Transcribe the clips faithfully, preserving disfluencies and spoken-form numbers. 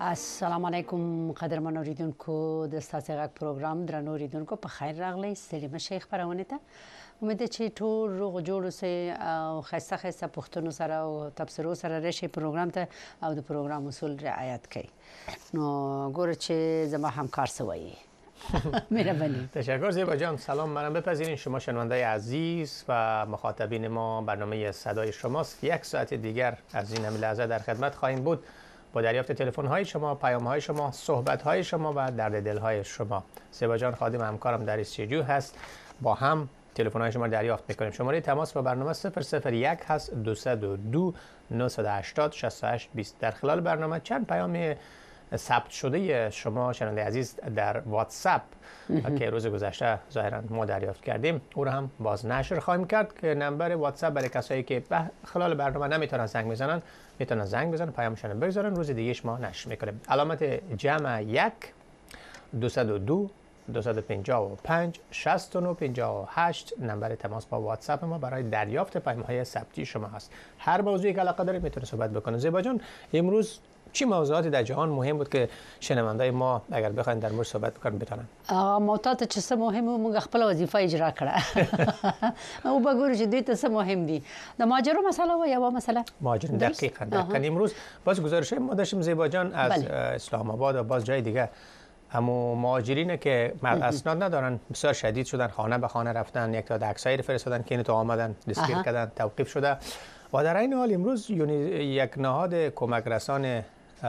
السلام علیکم قدرمن اوریدونکو د ستاسو غږ پروګرام درنو اوریدونکو په خیر راغلی ستړي مشه خبرونه ته امید ده چې ټول روغ جوړ اوسئ او خسته خسته پښتون سره او تبصرو سره راشي پروګرام ته او د پروګرام اصول رعایت کړئ نو ګوره چې زما همکار سوی مهربانی. تشکر زیبا جان. سلام، منم بپذیرین شما شنونده عزیز و مخاطبین ما. برنامه صدای شماست. یک ساعت دیگر از این لحظه در خدمت خواهیم بود با دریافت تلفن های شما، پیام های شما، صحبت های شما و درد دل های شما. زیبا جان خادم همکارم در استودیو هست، با هم تلفن های شما رو دریافت میکنیم. شماره تماس با برنامه صفر صفر یک هست دویست و دو نهصد و هشتاد شصت و هشت بیست. در خلال برنامه چند پیام ثبت شده شما شنونده عزیز در واتساپ که روز گذشته ظاهرا ما دریافت کردیم او رو هم باز نشر خواهیم کرد که نمبر واتساپ برای کسایی که به خلال برنامه نمیتونن زنگ بزنن میتونن زنگ بزنن، پیامشون بگذارن، روز دیگه ما نشر میکنیم. علامت جمع یک دویست و دو دویست و پنجاه و پنج شصت و نه پنجاه و هشت نمبر تماس با واتساپ ما برای دریافت پیام های ثبتی شما هست. هر موضوعی که علاقه دارید میتونه صحبت بکنه. زیبا جان، امروز چی موضوعاتی در جهان مهم بود که شنوندای ما اگر بخواین در مورد صحبت بکنن بتونن؟ موضوعات چې څه مهم موږ خپل وظیفه اجرا کړه او بګورو چې دوی ته څه مهم دي. د ماجرو مسله و یا مسله ماجرو دقیقاً دقیقاً امروز باز گزارش ما داشتیم زیبا جان از بله. اسلام آباد و باز جای دیگه همو مهاجرینه که اسناد ندارن بسیار شدید شدن، خانه به خانه رفتن، یک تا عکسایی فرستادن که اینو تو آمدن دستگیر کردن، توقیف شده. و در این حال امروز یک نهاد کمک رسان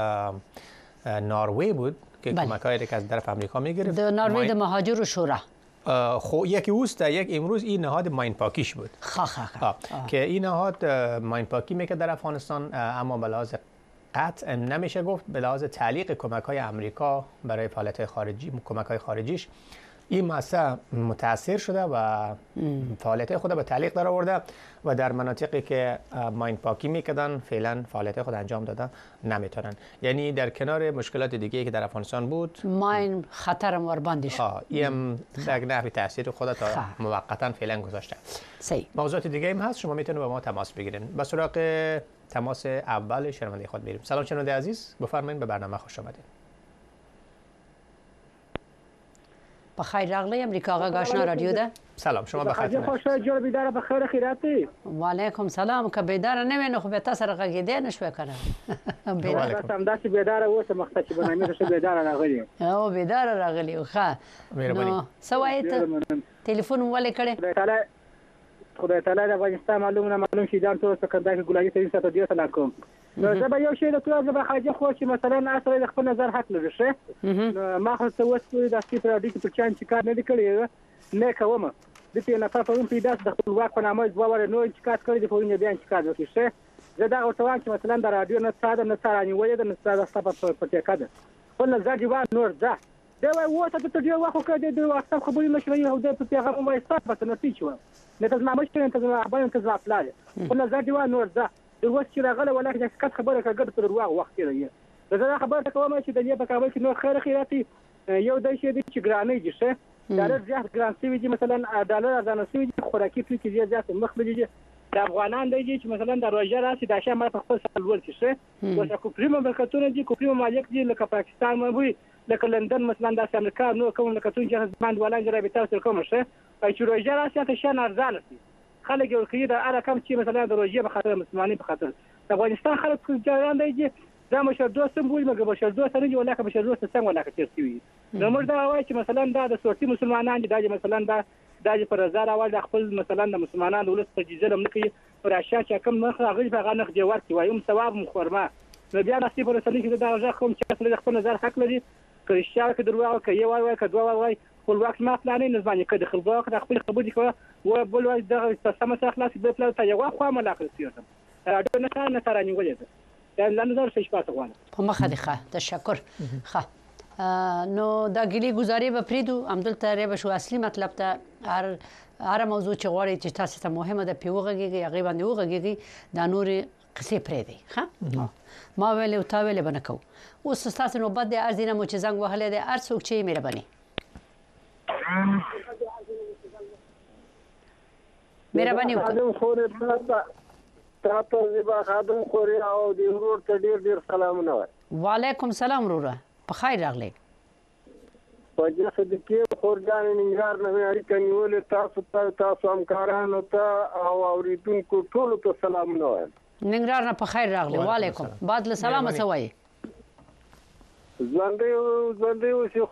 نروژ بود که بله. کمک‌هایی که از طرف آمریکا می‌گرفت. در نروژ د مهاجر و شورا. خو یکی اوست، یک امروز این نهاد ماین پاکیش بود. خا خا خا. که این نهاد ماین پاکی میکرد در افغانستان، اما به لحاظ قطع نمیشه گفت، به لحاظ تعلیق کمک‌های آمریکا برای فعالیت خارجی، کمک‌های خارجیش این مسئله متاثر شده و فعالیت خود به تعلیق در آورده و در مناطقی که ماین پاکی میکردن فعلا فعالیت خود انجام دادن نمیتونن. یعنی در کنار مشکلات دیگه که در افغانستان بود، ماین خطر ورباندی شد. آه این یک نحوی تاثیر خود تا موقتا فعلا گذاشته. صحیح. موضوعات دیگه هم هست، شما میتونید با ما تماس بگیرین. به سراغ تماس اول شنونده خود میریم. سلام شنونده عزیز، بفرمایید، به برنامه خوش آمدید. بخیر راغلی. امریکا غږ آشنا رادیو ده. سلام، شما بخیر. خوشحال جوړ بیدار بخیر خیراتی. و علیکم سلام. که بیدار نه وینو خو به تاسو راغږیدې نشو کنه. بیدار سم داسې بیدار اوسه مخته چې بنامه شه بیدار راغلی. او بیدار راغلی ښه. نو سوایت ټلیفون ولې کړي؟ خدای تعالی خدای تعالی د افغانستان معلومه معلوم شي ځان ته سکندای کې ګلایي ته ستاسو دیو سلام کوم. نو زه به یو شی د توګه به خاجه خو چې مثلا اصل د خپل نظر حق لري شه. ما خو څه وڅ د سپیډ راډیو په چان چې کار نه کړی نه کومه. د په نفر په پیدا د خپل واک په نامه ځوا ور نو چې کار کړی د پورینه بیان چې کار وکړي شه. زه دا او توان چې مثلا د راډیو نه ساده نه سارانی وې د نستاده ستاسو په ټیکا ده. خپل نظر جواب نور ده. دا و ته ته دی واخو کړی د واتساپ خبرې مشورې او د پیغام وایي ستاسو په نتیجه شو. نه تاسو ما مشته ته ما باندې تاسو خپل خپل نظر جواب نور ده. د وخت چې راغله ولکه چې کټ خبره کړه د دروغ وخت دی. زه خبره کوم چې د دې په کابل کې نو خیر خیراتی یو د شي د چګرانې دي شه. ډالر زیات ګران سوي دي، مثلا ډالر ازانه سوي دي، خوراکي توکي زیات زیات مخبلي دي. د افغانان دی چې مثلا د روژه راسي د شمال په خپل سال ول شي. او کوپریمو برکتونه دي، کوپریمو مالک دي لکه پاکستان مو وي، لکه لندن مثلا د امریکا نو کوم لکه تون چې زمان ولای جره به تاسو کوم شي. چې روژه راسي ته شان ارزانه دي. خلک یو کې د اره کم چې مثلا د روژه په خاطر مسلمانۍ په خاطر د افغانستان خلک ځان دی دا مشر دوست بول مګه بشر دوست نه ولا که بشر دوست څنګه ولا که ترسي نو موږ دا وایي چې مثلا دا د سورتي مسلمانان دي، دا مثلا دا د پر زار اول د خپل مثلا د مسلمانانو ولس په ظلم نه کوي پر اشیا چې کوم مخ راغلي په غنخ دی ورته وایم ثواب مخورما نو بیا نصیب رسول کې دا ځکه کوم چې خپل نظر حق لري کرشتیا کې دروغ کوي وای وای کډوا وای خپل وخت ما پلانې نظمانه کړي خلګو د خپل خبرې کوي و بل وای د سم سره خلاص به پلان ته یو خو ملاقات سیاسم راډیو نه نه ترانی ولې دا لنظر څه شپه غواړم په مخه دي ښه تشکر. ښه نو دا ګلی گزارې به پریدو همدلته ری به شو اصلي مطلب ته هر هر موضوع چې غواړي چې تاسو ته مهمه ده پیوغږي هغه باندې وغږي دا نور قصې پریدي. ښه ما ویلې او تا ویلې بنه کو اوس تاسو نو بد ارزینه مو چې زنګ وهلې ده هر څوک چې مهرباني مهرباني وکړه. تاسو زیبا خادم خوري او د ورور ته ډیر ډیر سلامونه وای. وعلیکم سلام وروره په خیر راغلی په دې صدقې خورجان ننګرهار نه اړیکه نیولې تاسو ته تاسو همکارانو ته او اوریدونکو ټولو ته سلامونه وایم ننګرهار نه په خیر راغلی وعلیکم بعد له سلامه څه وایي ژوندی ژوندی اوسې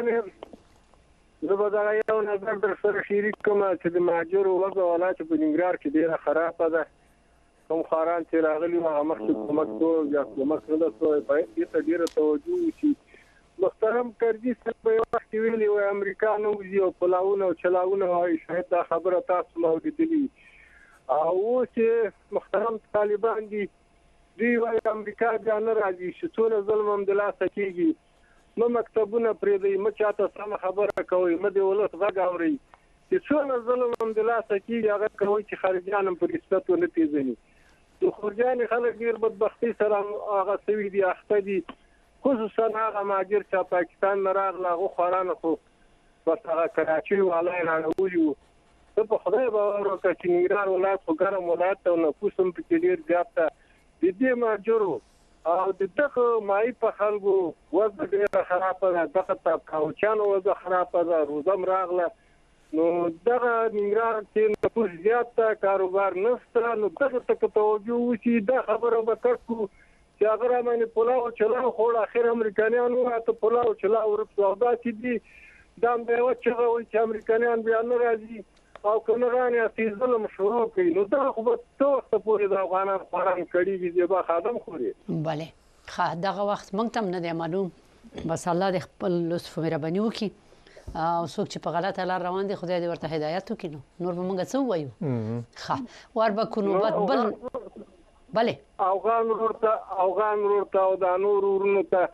خورجانې زه به دغه یو نظر در سره شریک کړم چې د مهاجرو وضع حالات په ننګرهار کې ډېره خرابه ده کوم خاران چې راغلي وو هغه مخکې کومک شو یا کومک نه شوی باید دې ته ډېره توجه وشي محترم کرزي صاحب په یو وخت کې ویلي وای امریکا نه وځي او پلاونه او چلاونه وایي شاید دا خبره تاسو ما اورېدلې او اوس چې محترم طالبان دي دوی وایي امریکا بیا نه راځي چې څونه ظلم هم د لاسه کېږي مه مکتبونه پرېږدئ مه چاته سمه خبره کوئ مه د ولس غږ اورئ چې څونه ظلم هم د لاسه کېږي هغه کوئ چې خارجیان هم په رسمیت ونه پېژني د خورجانې خلک ډېر بدبختۍ سره هغه سوي دي اخته دي خصوصا هغه مهاجر چې پاکستان نه راغله هغو خوارانو خو بس هغه کراچۍ والا یې راړولي وو زه په خدای باور وکړه چې ننګرهار ولایت خو ګرم ولایت دی او نفوس هم پکې ډېر زیات ده د دې مهاجرو او د دغه مایي په خلکو وضع ډېره خرابه ده دغه تابکاوچیانو وضع خرابه ده روزه هم راغله نو دغه ننګرهار چې نفوس زیات ده کاروبار نشته نو دغه ته که توجه وشي دا خبره به کټ کړو چې هغه راباندې پلاو چلاو خوړ اخر امریکایان وایي پلاو چلاو ورپسې او داسې دي دا هم به یوه چغه وایي چې امریکایان بیا نه راځي او که نه رانې اصلي ظلم شروع کوي نو دغه خو به څه وخته پورې د افغانان خواران کړېږي زیبا خادم خوري بله ښه دغه وخت موږ ته هم نه دی معلوم بس الله دې خپل لطف او مهرباني وکړي او څوک چې په غلطه لار روان دي خدای دې ورته هدایت وکړي نو نور به موږ څه ووایو ښه ور به کو نوبت بل بله افغان ورته افغان ورته او د نور ورونو ته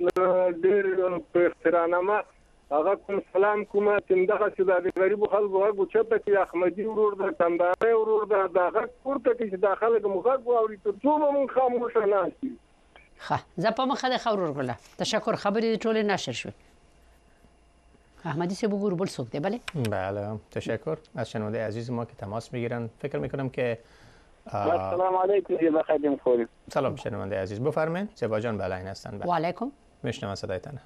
ډېر په احترامه هغه کوم سلام کومه چې دغه چې د غریبو خلکو غږ اوچته کړي احمدي ورور ده کندهاري ورور ده دا غږ پورته کړي چې دا خلک مو غږ واوري تر څو به موږ خاموشه ناست یو ښه زه په مخه د ښه ورور ګله تشکر خبرې ټولې نشر شوې احمدی صاحب بگو بول سوکته بله بله تشکر از شنونده عزیز ما که تماس میگیرن فکر میکنم که السلام علیکم یا بخدم خوریم سلام شنونده عزیز بفرمایید زیبا جان بله این هستن و علیکم میشنم صدایتان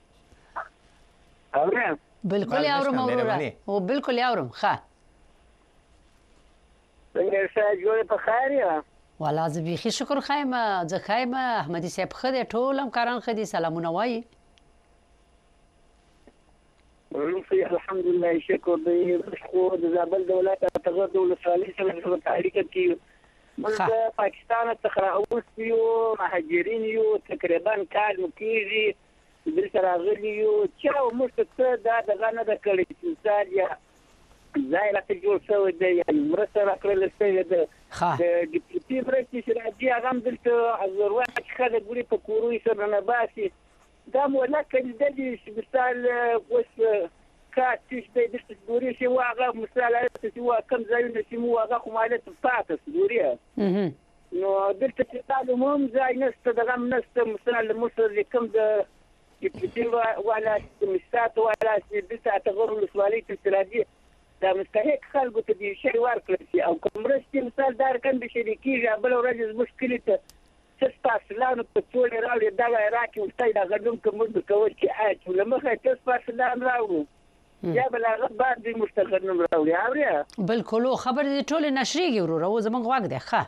اورم بالکل یاورم اوروره او بالکل یاورم ښه څنګه ښه جوړ په خیر یا والا زه بیخي شکر خایم زه خایم احمدی صاحب خدای ټول هم کاران خدي سلامونه وایي روسي الحمد لله شكر دي مشكور زابل دولات تغرد ولسالي سنة تحريكة كيو بس باكستان تخرعوس يو مهاجرين يو تقريبا كان مكيزي دلت راغلي يو تشاو مشتكتا دا دغانا دا كالي تنسال يا زايلة تجول سوي دا يعني مرسل اقرال السيد دا دبتي مرسي شراجي اغام دلت عزر واحد خالد قولي بكورو يسر نباسي دام ولكن الذي مثال وش كاتش بيدش تدوري شو واقع مثال شو كم زي شو واقع خمالة فاتس دوريها اها نو درت تقال مهم زي نست دغم نست مثال مصر اللي كم ذا يبتدي ولا مستات ولا درت تغر السواليت الثلاثيه دا مستحق خلقه تدي شيء واركلسي او كمرستي مثال دار كان بشريكي جابلو رجل مشكلته تسپاسلانو په ټول راوړي دا عراقي ورته دا غږم کوم د کول چې اچ ولمخه تسپاسلان راوړو یا بل هغه باندې مستقرنم راوړي اوریا بالکل خبر دې ټول نشریږي ورو او زمونږ واګ دی ښه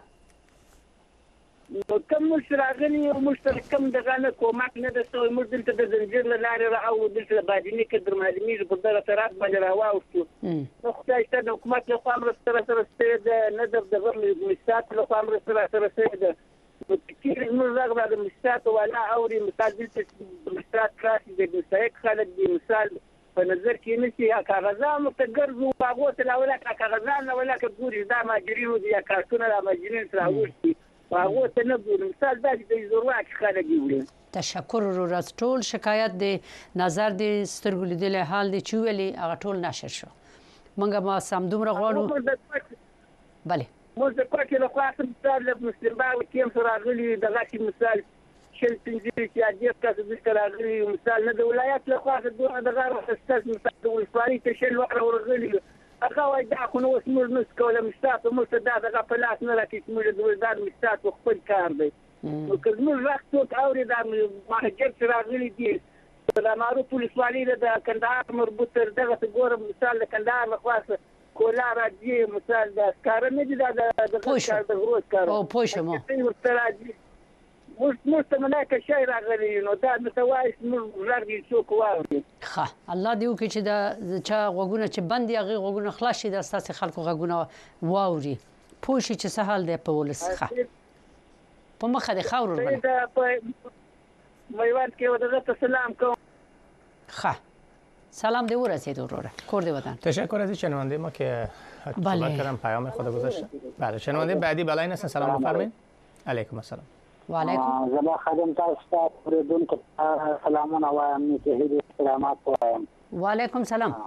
نو کوم مشراغلی او مشترکم دغه نه کومک نه د سوی مدلته د زنجیر لاره راو دلته باندې کې در معلومي په دغه طرف باندې راوستو نو خدای ته د حکومت له خوا امر سره سره ستې نه د دغه مستات له خوا امر سره سره ستې كثير من الرغبة بالمستات ولا أوري مثال دلت مستات كلاسي زي مستايك خالد دي مثال فنظر كي نسي يا كغزان متقرزوا باغوت لا ولا كغزان ولا كبوري دا ما جرينو دي يا كارتونا لا ما جرين سراوشتي باغوت نبور مثال دا دي زرواك خالد يولين تشکر رو راز ټول شکایت دی نظر دی سترګو لیدل حال دی چویلی هغه ټول نشر شو منګه ما سم دومره غواړو بله موږ د کوټې له خوا مثال له مسلم باغ کې هم سره راغلي دغه مثال شل پنځه چې اجازه تاسو د راغلي مثال نه د ولایت له خوا د دغه راستل مثال د ولسوالۍ ته شل وخت ورغلي هغه وای دا خو نو اسمر نس کوله مستات مو څه دا دغه په لاس نه راکې چې موږ د ولدان مستات خپل کار دی نو که زموږ غږ څوک اوري دا مهاجر چې راغلي دي د معروف ولسوالۍ د کندهار مربوط تر دغه ګورم مثال د کندهار لخوا کولا راځي مثال د سکاره نه دي دا د غرو سکاره او پوه شم ورته راځي موږ ته مناکه شی راغلی نو دا متوایس موږ راغلي څوک واوري ښه الله دې وکړي چې د چا غوږونه چې بند دي هغې غوږونه خلاص شي د ستاسې خلکو غوږونه واوري پوه شي چې څه حال دی په ولس ښه په مخه دې ښه ورور په میوند کې ودغه ته سلام کوم ښه سلام دې ورسید وروره کور دې وطن تشکر از شنونده ما که صحبت کردم پیام خود گذاشتن بله شنونده بعدی بلای هستن سلام بفرمایید علیکم السلام و علیکم زما خادم تاسو ته پردونکو سلامونه وایم چې هدي احترامات وایم و علیکم سلام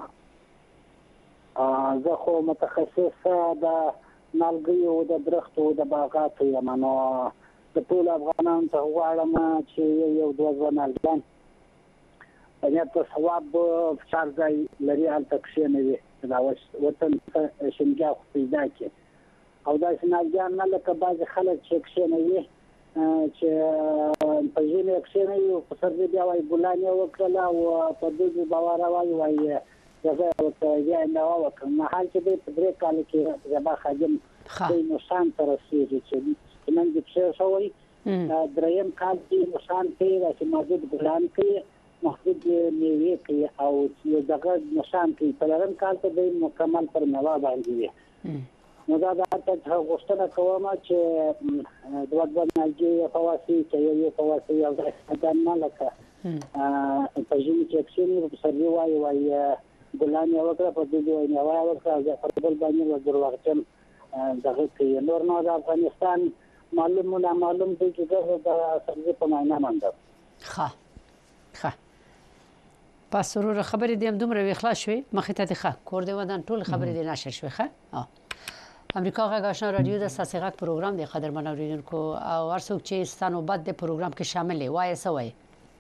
زه خو متخصص د نالګیو د درختو د باغاتو یم نو د ټول افغانانو ته غواړم چې یو دوه ځوانان اگر په ثواب فشار ځای لري هلته کښېنوي دا وطن شینګیا خو پیدا کړي او داسې نالګیان نه لکه بعضې خلک چې کښېنوي چې په ژمي یې کښېنوي په سردي بیا وایي ګلان یې وکړله او په دوبي به واروي وایي جزا یې ورته بیا یې میوه وکړه مهال چې دی په درې کاله کې زما خادم دوی نقصان ته رسېږي چې نن دې پرېښوئ درېیم کال کې نقصان کوي داسې محدود ګلان کوي محدود میوې کوي او دغه نقصان کوي څلورم کال ته دی مکمل پر میوه باندې وي نو دا درته غوښتنه کوم چې دوه دوه نالګې فواسي چې یو فواسي او دا نه لکه په ژمي کې کښېني په سردي وایي وایي ګلان یې وکړه په دوبي وایي میوه یې وکړه او په بل باندې ور دروغجن دغه کوي نور نو د افغانستان معلوم نه معلوم دی چې د سبزي په معنا مانده ښه ښه پس ورور خبرې دې هم دومره ویخلاص شوې مخې ته دې ښه کور دې ودان ټول خبرې دې نشر شوې ښه امریکا غږ آشنا رادیو د ستاسې غږ پروګرام دی قدرمن اوریدونکو او هر څوک چې ستا نوبت د پروګرام کې شامل دی وایه څه وایي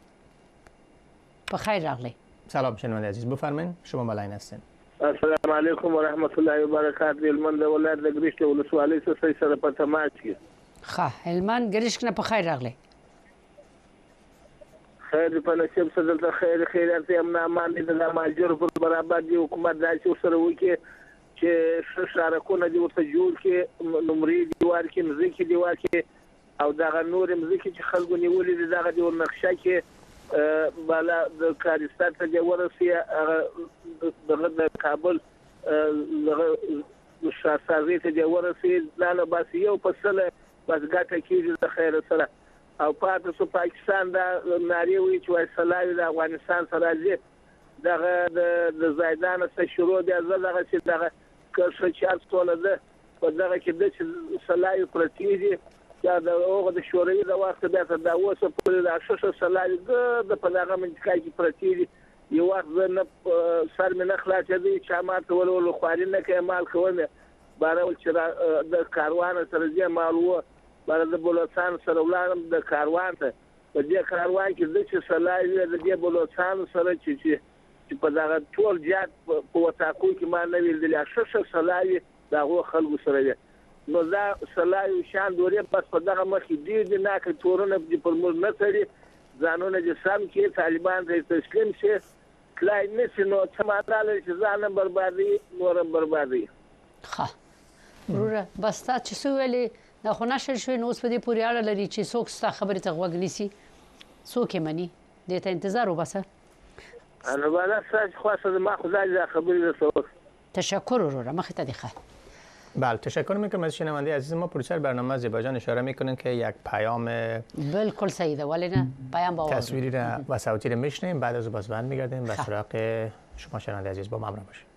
په خیر راغلی سلام شنونده عزیز بفرمایید شما بلاین هستین السلام علیکم و رحمت الله و برکاته هلمند ولایت د ګریشک ولسوالۍ څخه سره په تماس کې ښه هلمند ګریشک نه په خیر راغلی خیر په نصیب سره دلته خیر خیرات یم نه امان دي د ماجر پر برابر دی حکومت داسې سره وکړي چې ښه سړکونه دي ورته جوړ کړي نمرې دي ورکړي مځکې دي ورکړي او دغه نورې مځکې چې خلکو نیولې دي دغه دې ورنقشه کړي بالا د کارستان ته دې ورسي دغه د کابل دغه شاسازۍ ته دې ورسي دا نه بس یو فصله بس ګټه کېږي د خیر سره او پاتې سو پاکستان دا نارې وایي چې وایي سلاوي د افغانستان سره راځي دغه د زایدان څخه شروع دی دغه چې دغه که چارت ټوله ده په دغه کې د سلاوي پرتې دي چې د هغه د شوروي د وخت بیا تر دا اوسه پورې د ششه سلاوي د په دغه منطقه کې پرتې دي یو وخت زه نه سر مې نه خلاصېدی چې ما ته ولولو خواري نه کوي مال کوم بارول چې د کاروان سره ځي مال وو بار د بلوچستان سره ولاړم د کاروان ته په دې کاروان کې د چې سلاوي د دې بلوچستان سره چې چې په دغه ټول جات په وټاکو کې ما نه ویل د ششه سلاوي دغه خلکو سره دی نو دا سلاوي شان دورې بس په دغه مخې دی د ناک تورونه د پر موږ نه تړي ځانونه چې سم کې طالبان ته تسلیم شي کلای نشي نو څه ماته چې ځان بربادي نورم بربادي ښه وروره بس تا چې څه ویلې دا خو نشر شوی نو اوس په دې پورې اړه لري چې څوک ستا خبرې ته غوږ نیسي څوک یې مني دې ته انتظار وباسه انا بالا ساج خاصه ما خدای ز خبری رسول تشکر وروره مخ ته دیخه بله تشکر میکنم از شنونده عزیز ما. پروسر برنامه زیباجان اشاره میکنن که یک پیام بالکل صحیحه ولی نه پیام با تصویری و صوتی رو میشنیم بعد از باز برمیگردیم به سراغ شما شنونده عزیز با ما همراه باشید.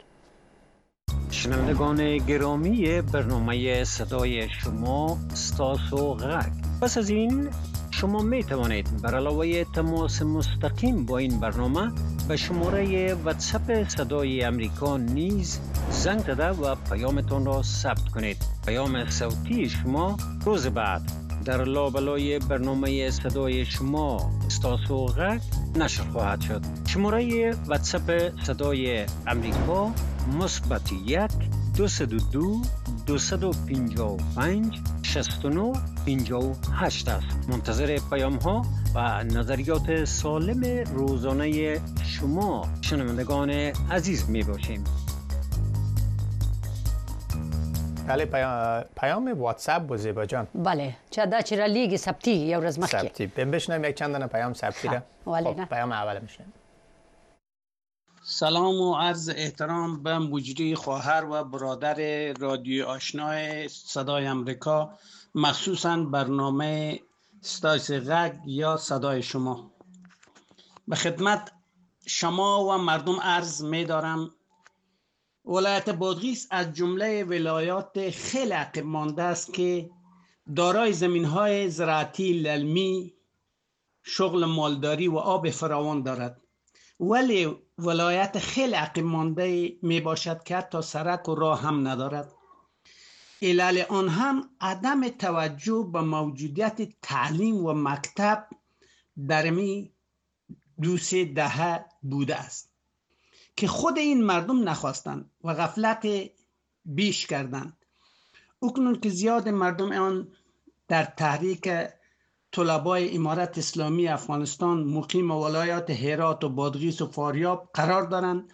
شنوندگان گرامی برنامه صدای شما ستاسو غږ پس از این شما می توانید بر علاوه تماس مستقیم با این برنامه به شماره واتساپ صدای امریکا نیز زنگ زده و پیامتان را ثبت کنید. پیام صوتی شما روز بعد در لابلای برنامه صدای شما ستاسو غږ نشر خواهد شد. شماره واتساپ صدای امریکا مثبت یک دویست و دو دویست و پنجاه و پنج شصت و نه پنجاه و هشت است. منتظر پیام ها و نظریات سالم روزانه شما شنوندگان عزیز می باشیم. بله، پیام, پیام واتساپ بود زیبا جان. بله، چه دا چرا لیگ سبتی یا ورځ مخکې سبتی بشنویم یک چند دانه پیام سبتی را. خب پیام اول میشنویم. سلام و عرض احترام به مجری خواهر و برادر رادیو آشنای صدای امریکا، مخصوصاً برنامه ستایس غگ یا صدای شما. به خدمت شما و مردم عرض می دارم ولایت بادغیس از جمله ولایات خیلی عقب مانده است که دارای زمین‌های زراعتی للمی، شغل مالداری و آب فراوان دارد، ولی ولایت خیلی عقب مانده می باشد که حتی سرک و راه هم ندارد. علل آن هم عدم توجه به موجودیت تعلیم و مکتب در می دو سه دهه بوده است که خود این مردم نخواستند و غفلت بیش کردند. اکنون که زیاد مردم آن در تحریک طلبای امارت اسلامی افغانستان مقیم ولایات هرات و بادغیس و فاریاب قرار دارند،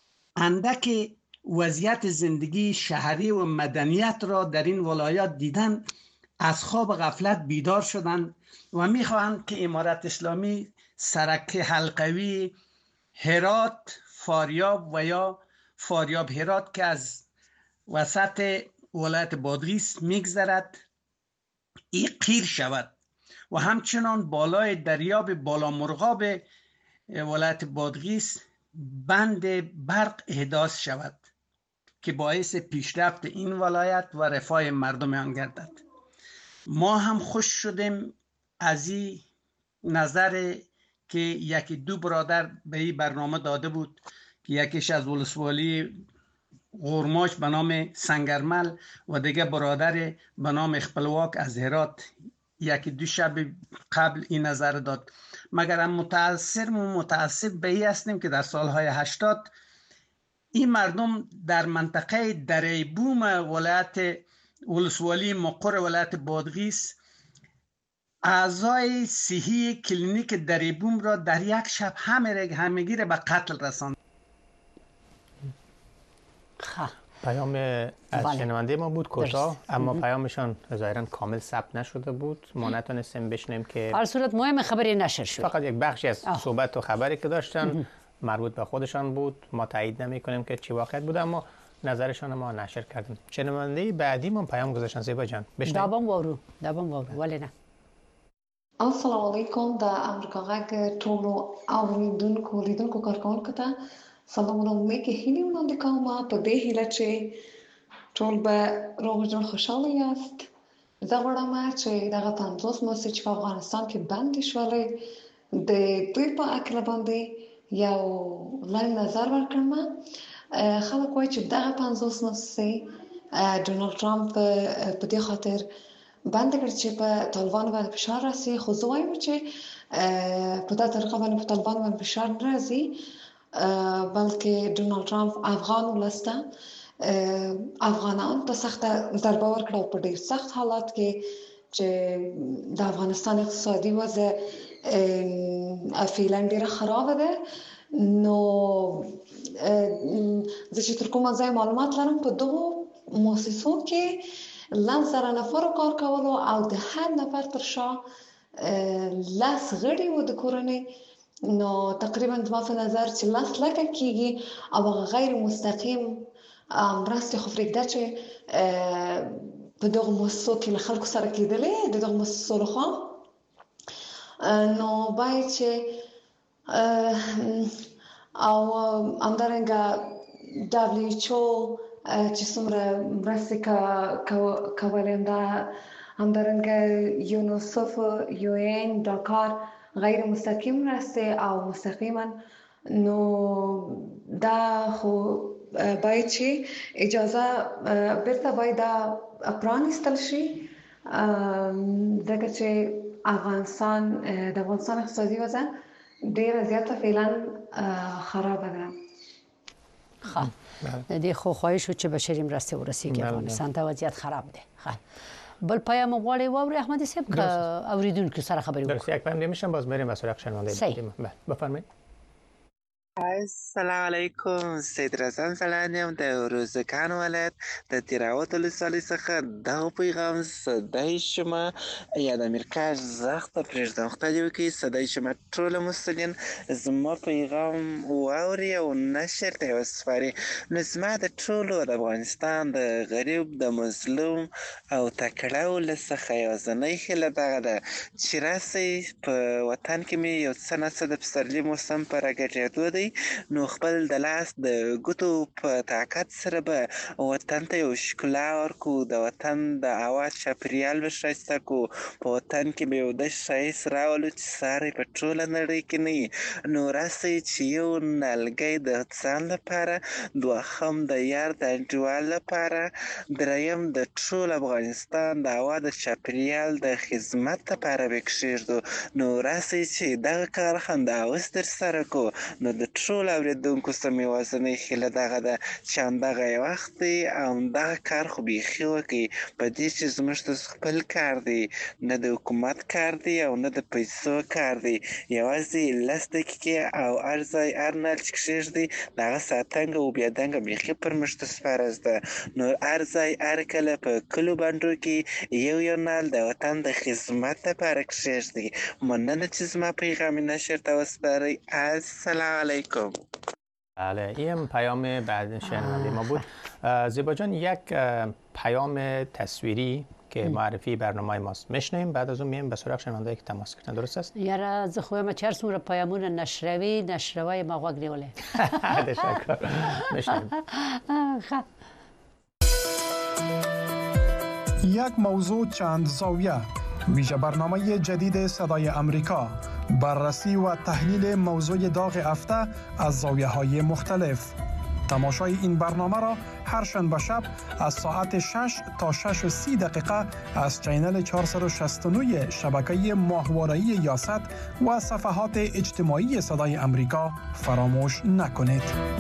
اندک وضعیت زندگی شهری و مدنیت را در این ولایات دیدن از خواب غفلت بیدار شدند و میخواهند که امارت اسلامی سرک حلقوی هرات فاریاب و یا فاریاب هرات که از وسط ولایت بادغیس میگذرد ای قیر شود و همچنان بالای دریاب بالا مرغاب ولایت بادغیس بند برق احداث شود که باعث پیشرفت این ولایت و رفاه مردم آن گردد. ما هم خوش شدیم از این نظر که یکی دو برادر به این برنامه داده بود که یکیش از ولسوالی غرماش به نام سنگرمل و دیگه برادر به نام خپلواک از هرات یکی دو شب قبل این نظر داد. مگر متأثر و متأثر به این هستیم که در سالهای هشتاد این مردم در منطقه دره بوم ولایت ولسوالی مقر ولایت بادغیس اعضای صحی کلینیک دره بوم را در یک شب همگی را به قتل رساند. خب پیام از شنونده ما بود کوتاه، اما پیامشان ظاهرا کامل ثبت نشده بود، ما نتونستیم بشنیم که هر صورت مهم خبری نشر شد. فقط یک بخشی از آه. صحبت و خبری که داشتن مربوط به خودشان بود. ما تایید نمی کنیم که چی واقعیت بود، اما نظرشان ما نشر کردیم. شنونده بعدی ما پیام گذاشتن زیبا جان. بشنویم. دابم وارو دابم وارو ولی نه. السلام علیکم. د امریکا غږ ټولو اوریدونکو لیدونکو کارکونکو ته سلامونه نیکې هیلې وړاندې کوم په دې هیله چې ټول به روغ جوړ خوشحاله یاست. زه غواړم چې دغه پنځوس موسسې چې په افغانستان کې بندې شولې د دوی په هکله باندې یو لنډ نظر ورکړم. خلک وایي چې دغه پنځوس موسسې ډونالډ ټرمپ په دې خاطر بند کړ چې په طالبانو باندې فشار راسي، خو زه وایم چې په دغه طریقه باندې په طالبانو باندې فشار نه راځي، بلکې ډونالډ ټرمپ افغان ولس ته افغانان ته سخته ضربه ورکړه او په ډېر سخت حالات کې چې د افغانستان اقتصادي وضع فعلا ډېره خرابه ده. نو زه چې تر کومه ځایه معلومات لرم په دغو مؤسسو کې لس زره نفرو کار کولو او د هر نفر تر شا لس غړي وو د کورنۍ، نو تقریبا زما په نظر چې لس لکه کېږي او هغه غیر مستقیم مرستې خو پرېږده چې په دغو مؤسسو کې له خلکو سره کېدلې د دغو مؤسسو لخوا، نو باید چې او همدارنګه دبلیو ایچ او چې څومره مرستې کولې همدا همدارنګه یونیسف یو این دا کار غیر مستقیم مرستې او مستقیما، نو دا خو باید چې اجازه بیرته باید دا پرانیستل شي، ځکه چې افغانستان د افغانستان اقتصادي وضع ډېره زیاته فعلا خرابه ده. خب د دې خو خواهش و چې بشري مرستې ورسیږي افغانستان ته، وضعیت خراب دی. خب بل پیام غواړي واوري احمدي صاحب که اوریدونکو سره خبرې وکړو. درست یک پیام میشم باز میریم به سراغ شنونده بعدی. بله بفرمایید. السلام علیکم سید رسان سلام د روزکان ولایت د تیراوت ولسوالۍ څخه دا پیغام صدای شما یا د امریکا زخت پرېږدم خدای وکړي صدای شما ټول مسلین زما پیغام واوري او نشر ته وسپاري. نو زما د ټولو د افغانستان د غریب د مظلوم او تکړه ولس څخه یوازینۍ هیله دغه ده چې راسئ په وطن کې مې یو څه نه څه د پسرلي موسم په راګډېدو دی نو خپل د لاس د ګوتو په طاقت سره به وطن ته یو ښکلا ورکړو د وطن د هوا چاپېریال به ښایسته کړو په وطن کې به یو داسې ښایست راولو چې ساری په ټوله نړۍ کې نه وي. نو راسئ چې یو نلګی د ځان لپاره دوهم د یار د انډیوال لپاره دریم د ټول افغانستان د هوا د چاپېریال د خدمت لپاره به کښېږدو. نو راسئ چې دغه کار همداوس ترسره کړو. نو د ټول اورېدونکو سم یوازینۍ هیله دغه ده چې همدغه یې وخت دی او همدغه کار خو بیخي وکړي په دې چې زموږ د خپل کار دی نه د حکومت کار دی او نه د پیسو کار دی یوازې لس دقیقې او هر ځای هر نل چې کښېږدي د هغه ساتنګه او بیادنګه بیخي پر موږ ته سپارس ده. نو هر ځای هر کله په کلو بانډو کې یو یو نل د وطن د خدمت لپاره کښېږدي. مننه چې زما پیغام نشر ته وسپارئ. السلام علیکم. بله این پیام بعد شنونده ما بود. زیبا جان یک پیام تصویری که معرفی برنامه ماست میشنیم بعد از اون میایم به سراغ شنونده که تماس کردن درست است؟ یاره زه خو ما چهار سوره پیامون نشروی نشروی ما غوږ نیولې. تشکر. میشنیم. یک موضوع چند زاویه ویژه برنامه جدید صدای امریکا بررسی و تحلیل موضوع داغ هفته از زاویه‌های مختلف. تماشای این برنامه را هر شنبه شب از ساعت شش تا شش و سی دقیقه از چینل چهارصد و شصت و نه شبکه ماهواره‌ای یاست و صفحات اجتماعی صدای امریکا فراموش نکنید.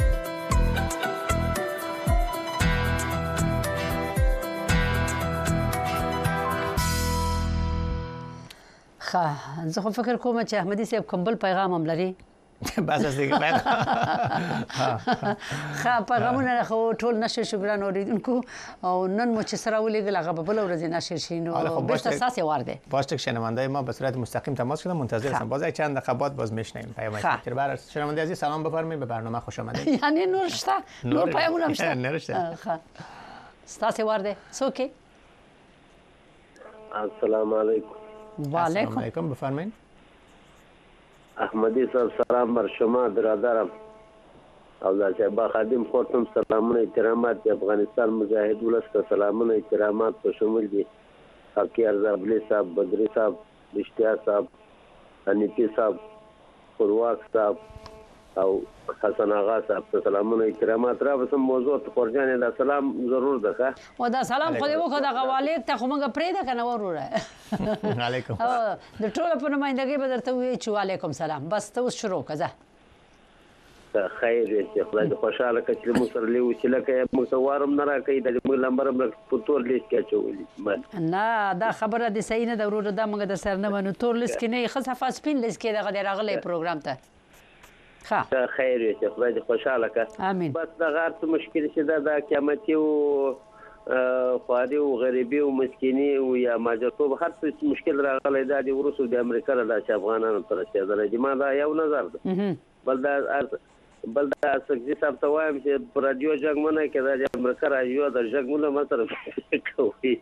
زه خو فکر کوم چې احمدي صاحب کوم بل پیغام هم لري. بس از دیگه بعد ښه پیغامونه خو ټول نشر شو ګران اوریدونکو او نن مو چې سره ولېږل هغه به بله ورځ نشر شي. نو بیرته ستاسې وار دی. باز تک شنونده ما به صورت مستقیم تماس کردن منتظر هستم. باز یک چند دقیقه بعد باز میشنیم پیام تکرار بر شنونده عزیز سلام بفرمایید به برنامه خوش آمدید. یعنی نور شته نور پیامونه هم شته. نور شته. ښه ستاسې وار دی. څوک السلام علیکم. و علیکم. علیکم بفرمایید. احمدی صاحب سلام بر شما برادرم او با خادم خودتون سلامونه احترامات افغانستان مجاهد ولس ته سلامونه احترامات په شمول دي حقی ارزابلی صاحب بدری صاحب رشتیا صاحب حنیفی صاحب خرواک صاحب او حسن آغا صاحب ته سلامونه احترامات را بسم موضوع ته قرجان دا سلام ضرور ده و دا سلام خو دې وکړه د غوالیک ته خو موږ پرې ده کنه وروره. علیکم. د ټولو په نمائندګۍ به درته ووایي چې وعلیکم سلام. بس ته اوس شروع کړه. خیر دې خدای دې خوشاله کړي چې موږ سره لیو چې لکه موږ ته وارم نه راکړي د موږ نمبر هم په تور لیست کې اچولي. نه دا خبره دې صحیح نه ده وروره دا موږ د سر نه منو تور لیست کې نه ښه صفه سپین لیست کې دغه دی راغلی پروګرام ته. ښه خیر دې خدای دې خوشاله کړي. امین. بس دغه هر څه مشکل چې دا د قیامتي او خواري او غریبي او مسکینی او یا ماجرتوب هر څه مشکل راغلی دا د وروسته د امریکا له چې افغانانو ته رسېدلی دي. ما دا یو نظر ده. بل دا بل دا سګزي صاحب ته وایم چې په رادیو جنګ مونه کې دا د امریکا رادیو د جنګ مونه ما سره کوي.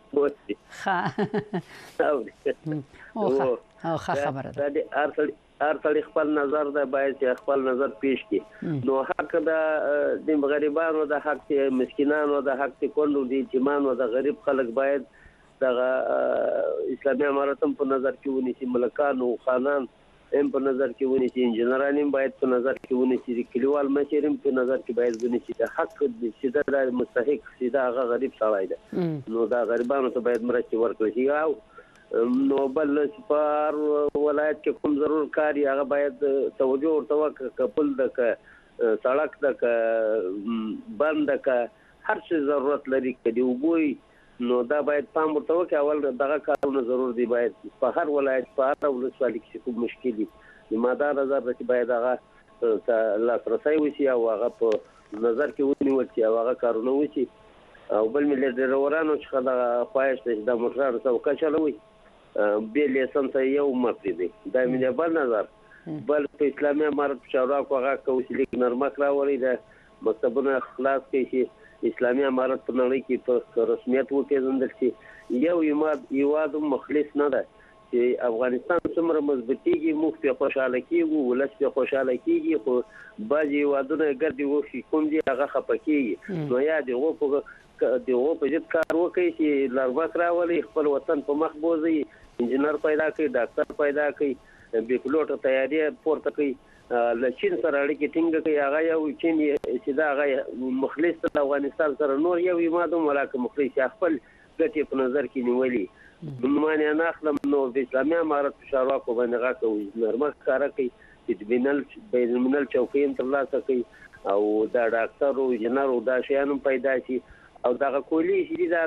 ښه او ښه خبره ده. هر سړي خپل نظر ده باید چې خپل نظر پیش کړي. نو حق د غریبانو د حق مسکینانو د حق کندو د یتیمانو د غریب خلک باید دغه اسلامي امارت هم په نظر کې ونیسي. ملکان او خانان هم په نظر کې ونیسي. انجنیران هم باید په نظر کې ونیسي. کلیوال مشر هم په نظر کې باید ونیسي. د حق سیده د مستحق سیده هغه غریب سړی ده. نو دا غریبانو ته باید مرستې ورکړل شي. او نو بل سپار ولایت کې کوم ضرور کاری هغه باید توجه ورته وکړي. کپل د سړک د بند د هر څه ضرورت لري کدي وګوي نو دا باید پام ورته وکړي. اول دغه کارونه ضرور دي، باید په هر ولایت په هر ولسوالۍ کې کوم مشکل دي ما دا نظر ده چې باید هغه لاسرسی وشي او هغه په نظر کې ونیول شي او هغه کارونه وشي. او بل ملي ډرایورانو څخه د خواهش ده چې د موټرانو څوکۍ چلوي بې لیسنس یو مه پرېږدئ. دا مې بل نظر. بل په اسلامي امارت په چارواکو هغه کوي چې لیک نرمښت راولي، د مکتبونه خلاص کړي چې اسلامي امارت په نړۍ کې په رسمیت وپېژندل شي. یو هېواد مخلص نه ده چې افغانستان څومره مضبوطېږي موږ پرې خوشحاله کېږو، ولس پرې خوشحاله کېږي، خو بعضې هېوادونه ګردې وښي کوم دي هغه خفه کېږي. نو یا د هغو په د هغو په ضد کار وکړي چې نرمښت راولي، خپل وطن په مخ بوځي، انجینر پیدا کړي، ډاکټر پیدا کړي، بې پلوټه تیاري پورته کړي، له چین سره اړیکې ټینګه کړي. هغه یو چین چې دا هغه مخلص د افغانستان سره نور یو هېواد هم ولاکه مخلص یا خپل ګټې په نظر کې نیولي. ګمان یې نه اخلم. نو د اسلامي امارت په چارواکو باندې هغه کوي نرمښت ښکاره کړي چې بین الملل چوکۍ هم ترلاسه کړي او دا ډاکټر او انجینر او دا شیان هم پیدا شي. او دغه کولی چې دي دا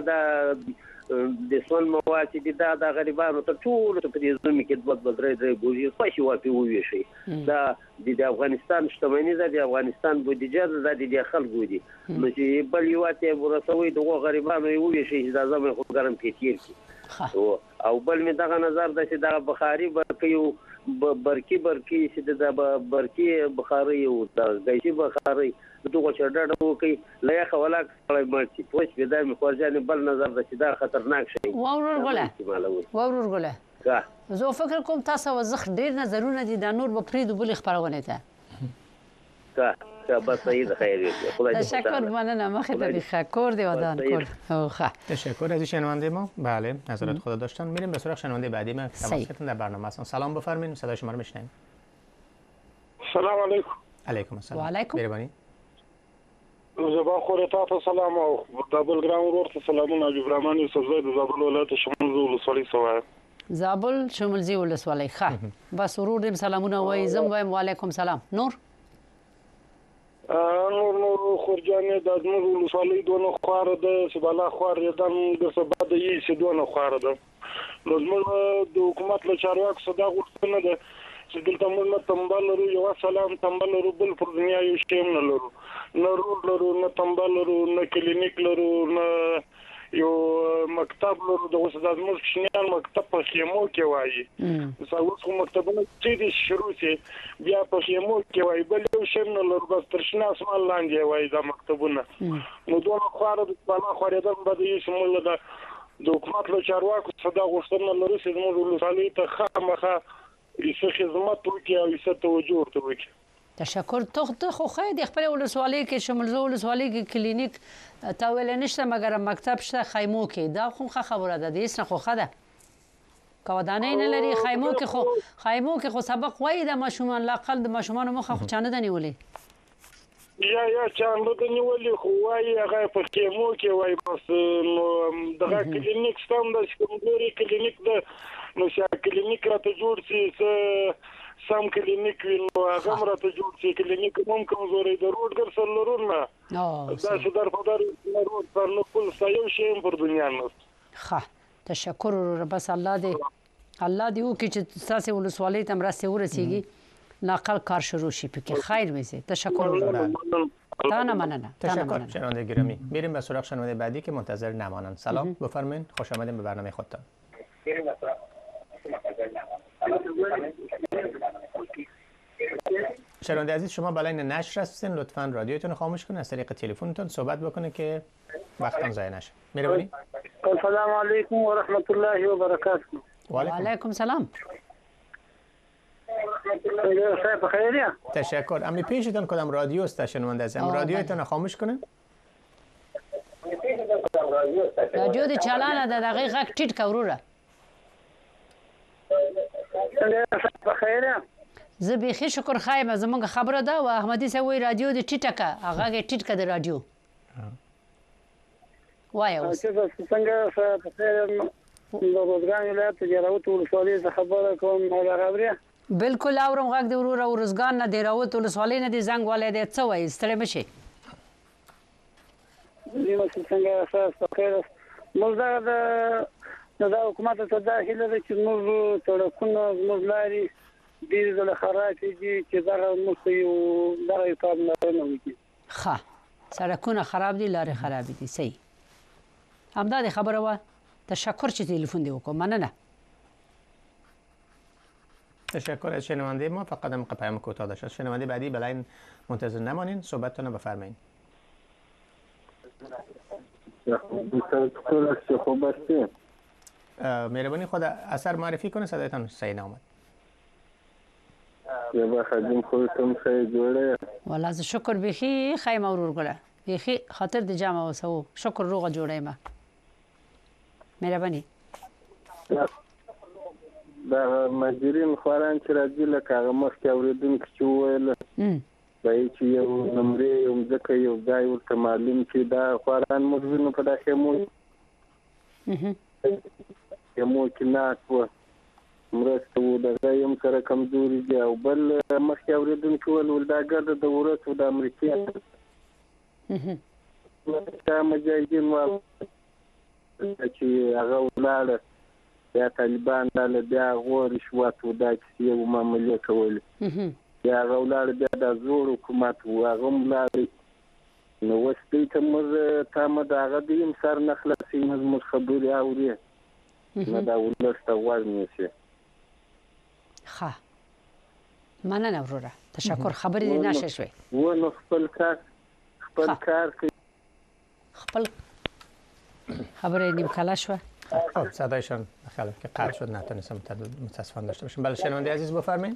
د سون مواد چې دي دا د غریبانو تر ټولو په دې ځمکه کې دوه دوه درې درې ګوزي خوشي واپی وویشي. دا د افغانستان شتمنۍ ده، د افغانستان بودیجه ده، د خلکو دي. نو چې بل یو ته ورسوي دغه غریبانو یې وویشي چې دا زموږ خو ګرم پیټیر کی. او بل می دغه نظر ده چې دا بخاري برقي برقي برقي چې د برقي بخاري او د غیشي بخاري دغه چړډه وکي لیا خولاک سره مرچی پوښ پیدا می خورجان بل نظر ده چې دا خطرناک شي. وورور غله وورور غله زه فکر کوم تاسو وزخ ډیر نظرونه دي د نور په پریدو بل خبرونه ته کا کا بس صحیح خیر خدای تشکر مننه مخه ته تشکر دی ودان کن اوخه تشکر از شنونده ما. بله نظرات خود داشتن. میریم به سراغ شنونده بعدی ما تماساتون در برنامه هستن. سلام بفرمایید، صدای شما رو میشنویم. سلام علیکم. علیکم السلام. و علیکم. مهربانی. زبان خور ته سلام او دابل ګرام ورته سلامونه جبرامانی سبزی د زابل ولایت شمال ولسوالۍ سوای. زابل شمال زی ولسوالۍ ښه بس ورور دې سلامونه وای زم وایم وعلیکم سلام. نور نور نور خورجانې د ازمر ولسوالۍ دونه خواره ده چې بالا خوار یدم د سبا د یې چې دونه خواره ده. نو زموږ د حکومت له چارواکو صدا غوښتنه ده چې دلته موږ نه تنبل لرو، یو سلام تنبل لرو، بل پر دنیا یو شی نه لرو، نه روډ لرو، نه تنبل لرو، نه کلینیک لرو، نه یو مکتب لرو. د اوس د زموږ شنیان مکتب په خیمو کې وایي. اوس خو مکتبونه چې دي شروع شي بیا په خیمو کې وایي، بل یو شی نه لرو، بس تر شنه اسمان لاندې وایي دا مکتبونه. نو دونه خواره د بالا خوارېدل به د یې شمول ده. د حکومت له چارواکو صدا غوښتنه لرو چې زموږ ولسوالۍ ته خامخا یې خدمت وکړي او یې توجه ورته وکړي. تشکر. ته خو خې د خپل ولسوالۍ کې شمال زو ولسوالۍ کې کلینیک تا ویل نشته مګر مکتب شته خیمو کې دا خو خبره ده د هیڅ نه خو خده کودانې نه لري. خیمو کې خو خیمو کې خو سبق وایي د ماشومان لاقل د ماشومان مخه خو چانه ده نیولې یا یا چانه ده نیولې خو وایي هغه په خیمو کې وایي. بس نو دغه کلینیک ستم د کومګوري کلینیک د نو چې کلینیک راته جوړ شي سم کلینیک نو هغه راته جوړ شي کلینیک هم کمزوري د روډ ګر سره لرون نه دا چې در په در روډ پر نو کول سایو شي په دنیا نه. ښه تشکر. بس الله دې الله دې وکړي چې تاسو ولسوالۍ ته مرسته ورسیږي ناقل کار شروع شي پکې خیر وي. تشکر. تانه مننه. تشکر شنونده گرامی. میریم به سراغ شنونده بعدی که منتظر نمانند. سلام بفرمایید، خوش آمدید به برنامه خودتان. شنونده عزیز شما بالای نشر هستین، لطفاً رادیوتون خاموش کنید، از طریق تلفنتون صحبت بکنید که وقتتون ضایع نشه. مهربانی. السلام علیکم و رحمت الله و برکاته. و علیکم سلام. بخیر. تشکر. امی پیشتون کدام رادیو است شنونده عزیز؟ ام رادیوتون خاموش کنید. رادیو د چالانه د دقیق غږ ټیټ کوروره. بخیر. زه بیخي شکر خایم زمونږ خبره ده و احمدي سوي رادیو د ټیټه کا هغه ټیټ کا د رادیو وای اوس څنګه بخیر. د روزګان ولایت جراوت ولسوالۍ څخه خبره کوم راغبره. بالکل اورم غږ د ورور او روزګان نه دی راوت ولسوالۍ نه دی زنګ والے دی څه وای ستړی مشي. دیمه څنګه اساس بخیر موږ دا د حکومت ته دا هیله ده چې موږ سړکونه زموږ لارې ډېرې ځله خرابې دي چې دغه موږ یو دغه یو پاملرنه وکړي. ښه سړکونه خراب دي، لارې خراب دي. صحیح، همدا د خبره وه. تشکر چې تلفن دی وکړو. مننه. تشکر از شنونده ما. فقط هم پیام کوتاه داشت. شنونده بعدی بلاین منتظر نمانین، صحبتتون رو بفرمایید. مهربانی خود اثر معرفی کنه، صدایتان صحیح نامد. یا با خدیم خودتون خیلی جوړه. والله ز شکر بخي خیم اورور ګله بخي خاطر د جامه وسو شکر روغه جوړه ما. مهرباني. دا مجرین خوران چې راځي لکه هغه مخکې اوریدونکو چې وویل دا چې یو نمرې یو ځکه یو ځای ورته معلوم چې دا خوران مرزونو په داخل مو یمو کې ناک و مرسته و دغه یم سره کمزوري دي او بل مخکې اوریدونکو وویل دا ګرده د ورسو د امریکا دا مجاهدین وال چې هغه ولاړه یا طالبان له بیا غوړ رشوت و دا چې یو معاملې کولې یا هغه ولاړه بیا د زوړ حکومت و هغه ولاړې نو اوس دوی ته موږ تامه د هغه د یم سر نه خلاصوي زموږ خبرې اوري نو دا ولس ته غوږ نیسي. ښه مننه وروره، تشکر. خبرې دې نشه شوې و نو خپل کار خپل کار کوي خپل خبرې نیم کلا شوه. خب صدایشان بخیر که قطع شد نتونستم متاسفانه داشته باشم. بله شنونده عزیز بفرمایید.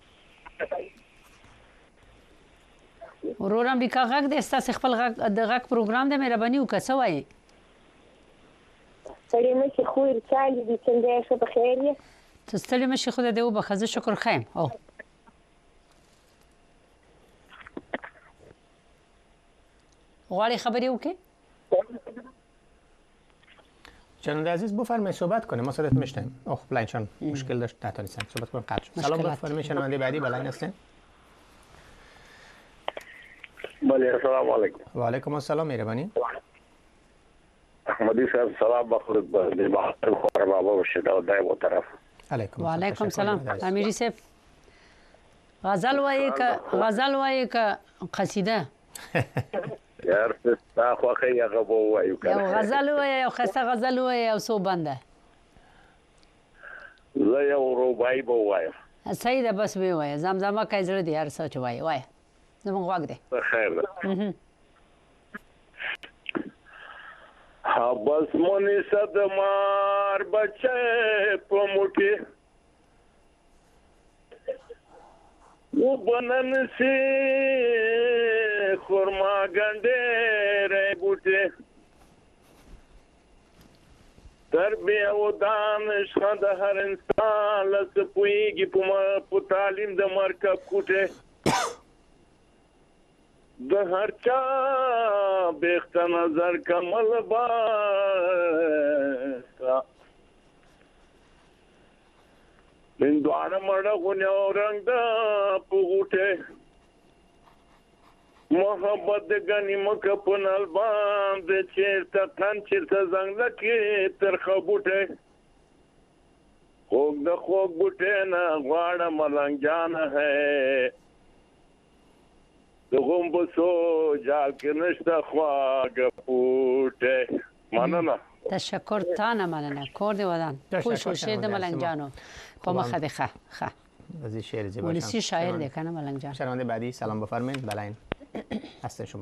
ورورم بیکا غږ د استاس خپل غږ د غږ پروګرام د مهرباني وکړه. څه وایي؟ ستړي مشي خو ارچالي دي څنګه شه بخیر یې؟ ته ستړي مشي خو دې وبخه، زه شکر خیم. او غواړي خبرې وکړي؟ شنونده عزیز بفرمایید صحبت کنه، ما صدات میشنویم. اوه بلاینشان مشکل داشت نتونستم صحبت کنم قطع شد. سلام بفرمایید شنونده بعدی بلاین هستین. بله السلام علیکم. و علیکم السلام. مهربانی. احمدی صاحب سلام بخورد به بهادر خور بابا باشه دا دای طرف. علیکم. و علیکم سلام. امیری صاحب غزل وایي که غزل وایي که قصیده؟ یار ستا خوخه هغه بو وایو کنه. یو غزل وایي، یو خسته غزل وایي، یو څو بنده. زه یو روبای بو وایم. صحیح ده، بس وی وایي. زمزمه کوي زړه دې هر څه چې وایي وایي. زموږ غوږ دی. خیر ده. ها بس مونږ صدمار بچي په موټي و بنن سي خورما ګنډې بوټي تربیه او دانش د هر انسان لس پويږي په تعلیم د مرکب کوټه د هر چا بیخت نظر کمل باسا لندوانا مرده غنیو رنگ دا پوغوٹه محبت گنی مکپن البان ده چیرتا تن چیرتا زنگ لکی ترخه بوٹه خوک دا خوک بوٹه نا غواړه ملنگ جانا ہے دغم بسو جال که نشتا خواگ پوٹه مننه. تشکر تانه مننه. کردی ودان پوش و شیر ده ملنگ جانو با ما خده خواه خواه وزی شعر زیبا ونسی شاعر ده کنه ملنگ جان. شنونده بعدی سلام بفرمایید. بلاین هستن شما.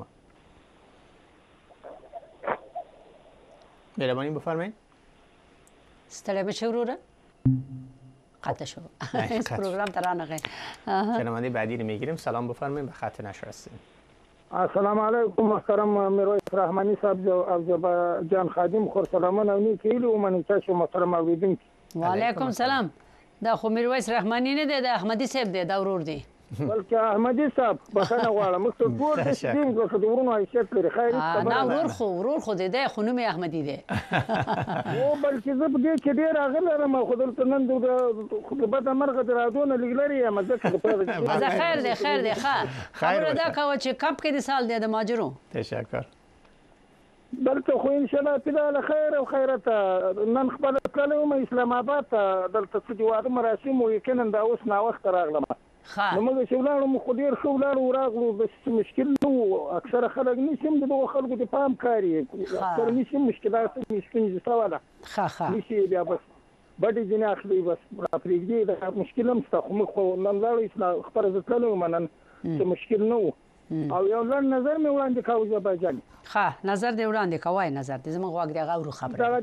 مهربانی بفرمایید. ستړی بشه وروره قطع شو. اس پروگرام ترانه. شنونده بعدی رو میگیریم. سلام بفرمایید. به خط نشر هستین. السلام علیکم محترم میرویس رحمانی صاحب او جان خادم خور سلامونه او نیک هیلې ومنئ تاسو محترم اوریدونکي. وعلیکم سلام. دا خو میرویس رحمانی نه دی، دا احمدي صاحب دی، دا ورور دی. بلکې احمدي صاحب بخښنه غواړم موږ ته ټول د دین د ورونو حیثیت لري. خیر نه ورور خو ورور خو دی دی خو نوم یې احمدي دی. او بلکې زه په دې کې ډېر راغلی یم خو دلته نن د بده مرغه د رادیو نه لږ لرې یم ځکه زه خیر دی خیر دی ښه خبره دا کوه چې کب کې د سال دی د ماجرو. تشکر. دلته خو ان شاء الله تعالی خیر او خیرت نن خپل کلم اسلام آباد دلته چې واده مراسم او یقینا دا اوس نا وخت راغلم نو موږ چې ولاړو خو ډیر شو ولاړو راغلو بس مشکل نو اکثر خلک نشم دغه خلکو ته پام کاری اکثر نشم مشکلات مشکل سواله ښه ښه نشي بیا بس بډې جن اخلي بس را پرېږدي دا مشکل هم ستا خو خو نن لاړو اسلام خبره زتلو منن چې مشکل نو او یو لړ نظر مې وړاندې کاوه آذربایجان ښه نظر دې وړاندې کوای نظر دې زموږ واګ دې غوړو خبره دا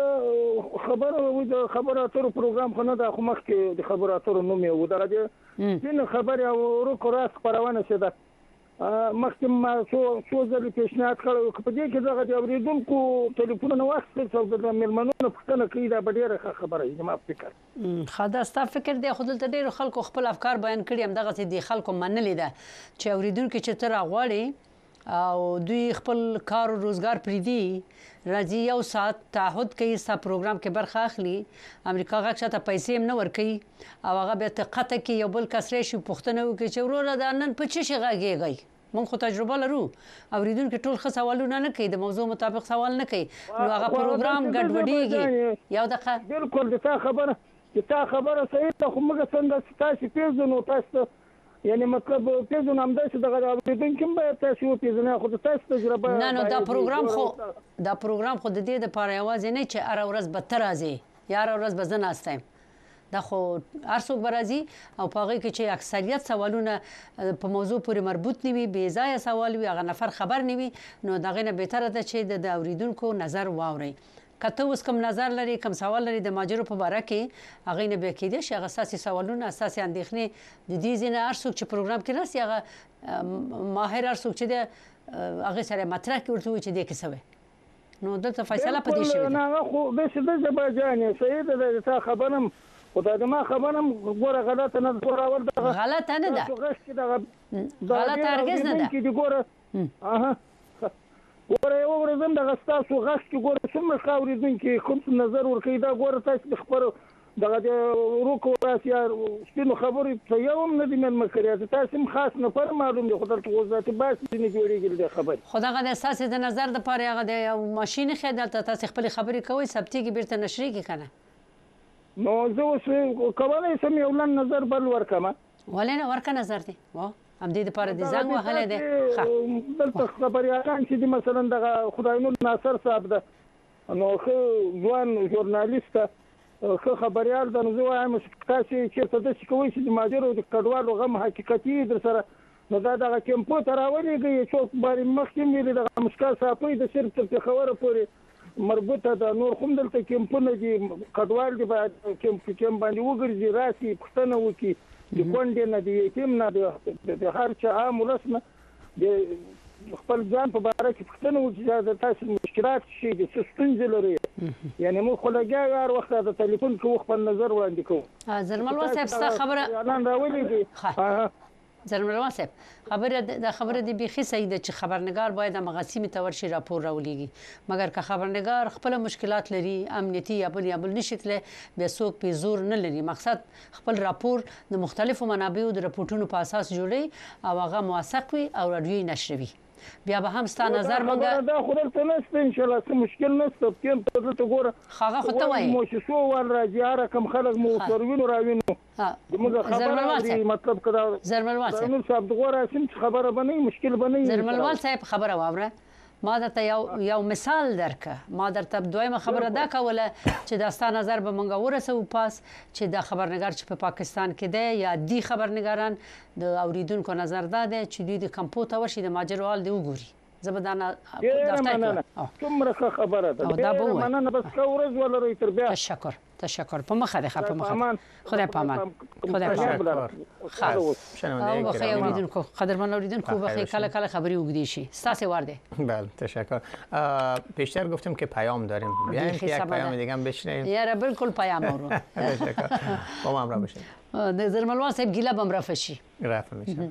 دې خبره و د خبرو اترو پروګرام خو نه دا خو مخکې د خبرو اترو نوم یې و دا دې ځینې خبرې او ورکو راست خپرونه شي ده مخکې ما څو څو ځلې پیشنهاد کړی په دې کې دغه د اورېدونکو ټلیفونونه واخیستل او د مېلمنو پوښتنه کوي دا به ډېره ښه خبره وي زما په فکر ښه دا ستا فکر دی خو دلته ډېرو خلکو خپل افکار بیان کړي همدغسې د خلکو منلې ده چې اورېدونکي چې ته راغواړې او دوی خپل کار او روزګار پریدي راځي یو ساعت تعهد کوي ستا پروګرام کې برخه اخلي امریکا غږ شاته پیسې هم نه ورکوي او هغه بیا ته قطع کې یو بل کس راشي پوښتنه وکړي چې وروره دا نن په څه شي غږېږئ موږ خو تجربه لرو اورېدونکي ټول ښه سوالونه نه کوي د موضوع مطابق سوال نه کوي نو هغه پروګرام ګډوډېږي یو دقیقه بالکل د تا خبره د تا خبره صحیح ده خو موږ څنګه تاسو پېژنو تاسو یعنی مطلب پیژنو همداسې دغه اورېدونکي هم باید تاسو وپېژنئ خو د تاسو تجربه نه نو دا پروګرام خو دا پروګرام خو د دې دپاره یوازې نه چې هره ورځ به ته راځې یا هره ورځ به زه ناسته یم دا خو هر څوک به راځي او په هغې کې چې اکثریت سوالونه په موضوع پورې مربوط نه وي بې ځایه سوال وي هغه نفر خبر نه وي نو د هغې نه بهتره ده چې د اورېدونکو نظر واورئ که ته اوس کوم نظر لري کوم سوال لري د ماجرو په باره کې هغې نه بیا کیدای شي هغه ستاسې سوالونه ستاسې اندېښنې د دې ځای نه هر څوک چې پروګرام کې راسي هغه ماهر هر څوک چې دی هغې سره مطرح کړي ورته ووایي چې دې کې څه وی نو دلته فیصله په دې شوې ده نه هغه خو داسې ده زباجان یې صحیح ده د تا خبره هم خو دا د ما خبره هم ګوره غلطه نه ده راول دغه غلطه نه ده غلطه هرګز نه ده ګوره ګوره یو ورځ هم دغه ستاسو غږ کې ګوره څومره ښه اورېدونکي کوم نظر ورکوي دا ګوره تاسو د خپلو دغه د ورکو راسي سپینو خبرې په یو هم نه دي مېلمه کړی تاسو هم خاص نفر معلوم دی خو دلته اوس ذاتي بحث ځینې جوړېږي د خبرې خو دغه د ستاسې د نظر دپاره هغه د یو ماشین ښی دلته تاسې خپلې خبرې کوئ ثبتېږي بېرته نشرېږي که نه نو زه اوس کولی شم یو لنډ نظر بل ورکړم ولې نه ورکړه نظر دی همدې دپاره د زنګ وهلی دی دلته خبریالان چې دي مثلا دغه خداینور ناصر صاحب ده نو ښه ځوان ژورنالیست ده ښه خبریال ده نو زه وایم تاسې چېرته داسې کوئ چې د مهاجرو د کډوالو غم حقیقتي در سره نو دا دغه کیمپو ته راولېږئ څوک باندې مخکې ویلي دغه مسکا صافۍ د صرف تر پېښوره پورې مربوطه ده نور خو هم دلته کیمپونه دي کډوال دي باید کیمپ کیمپ باندې وګرځي راسي پوښتنه وکړي د کونډې نه د یتیم نه د هر چا عام ولس نه د خپل ځان په باره کې پوښتنه وکړي چې د تاسو مشکلات شي د څه ستونزې لري یعنی موږ خو لګیا یو هر وخت د تلیفون کوو خپل نظر وړاندې کوو زرملوا صاحب ستا خبره اعلان راولېږي زرملوا صاحب خبره د خبره د بیخي صحیح ده چې خبرنګار باید همغه سیمې ته ورشي راپور راولېږي مګر که خبرنګار خپل مشکلات لري امنیتي یا بل یا بل نشي تللی بیا څوک پې زور نه لري مقصد خپل راپور د مختلفو منابعو د رپورټونو په اساس جوړوي او هغه موثق وي او راډیویي نشروي بیا به هم ستا نظر مونږ دا خو دلته نشته انشاءالله څه مشکل نشته کیم ته دلته ګوره هغه خو ته وایې موسسو وال راځي هر کم خلک مو سروینو راوینو زموږ خبره مطلب که دا زرملوال صاحب نور صاحب دغوره سم خبره به نه مشکل به نه زرملوال صاحب خبره واوره ما درته یو یو مثال درکه ما درته دویمه خبره دا کوله چې دا ستا نظر به مونږ ورسوو پاس چې دا خبرنګار چې په پاکستان کې دی یا دی خبرنګاران د اوریدونکو نظر دا دی چې دوی د کمپو ته ورشي د ماجرو حال دی وګوري زه به دا دفتر څومره ښه خبره ده دا به ووایي مننه بس ښه ورځ ولرئ تر بیا تشکر تشکر په مخه دی ښه په مخه خدای په امان خدای په امان او بخیر اوریدونکو قدرمن اوریدونکو بخیر کله کله خبری وګدی شي ستاسو وار دی بله تشکر پیشتر گفتم که پیام داریم بیایم که یک پیام دیگه هم بشنویم یاره بالکل پیام اورو تشکر با ما همراه باشید د زرملوان صاحب گیله بم رفع شي رفع میشه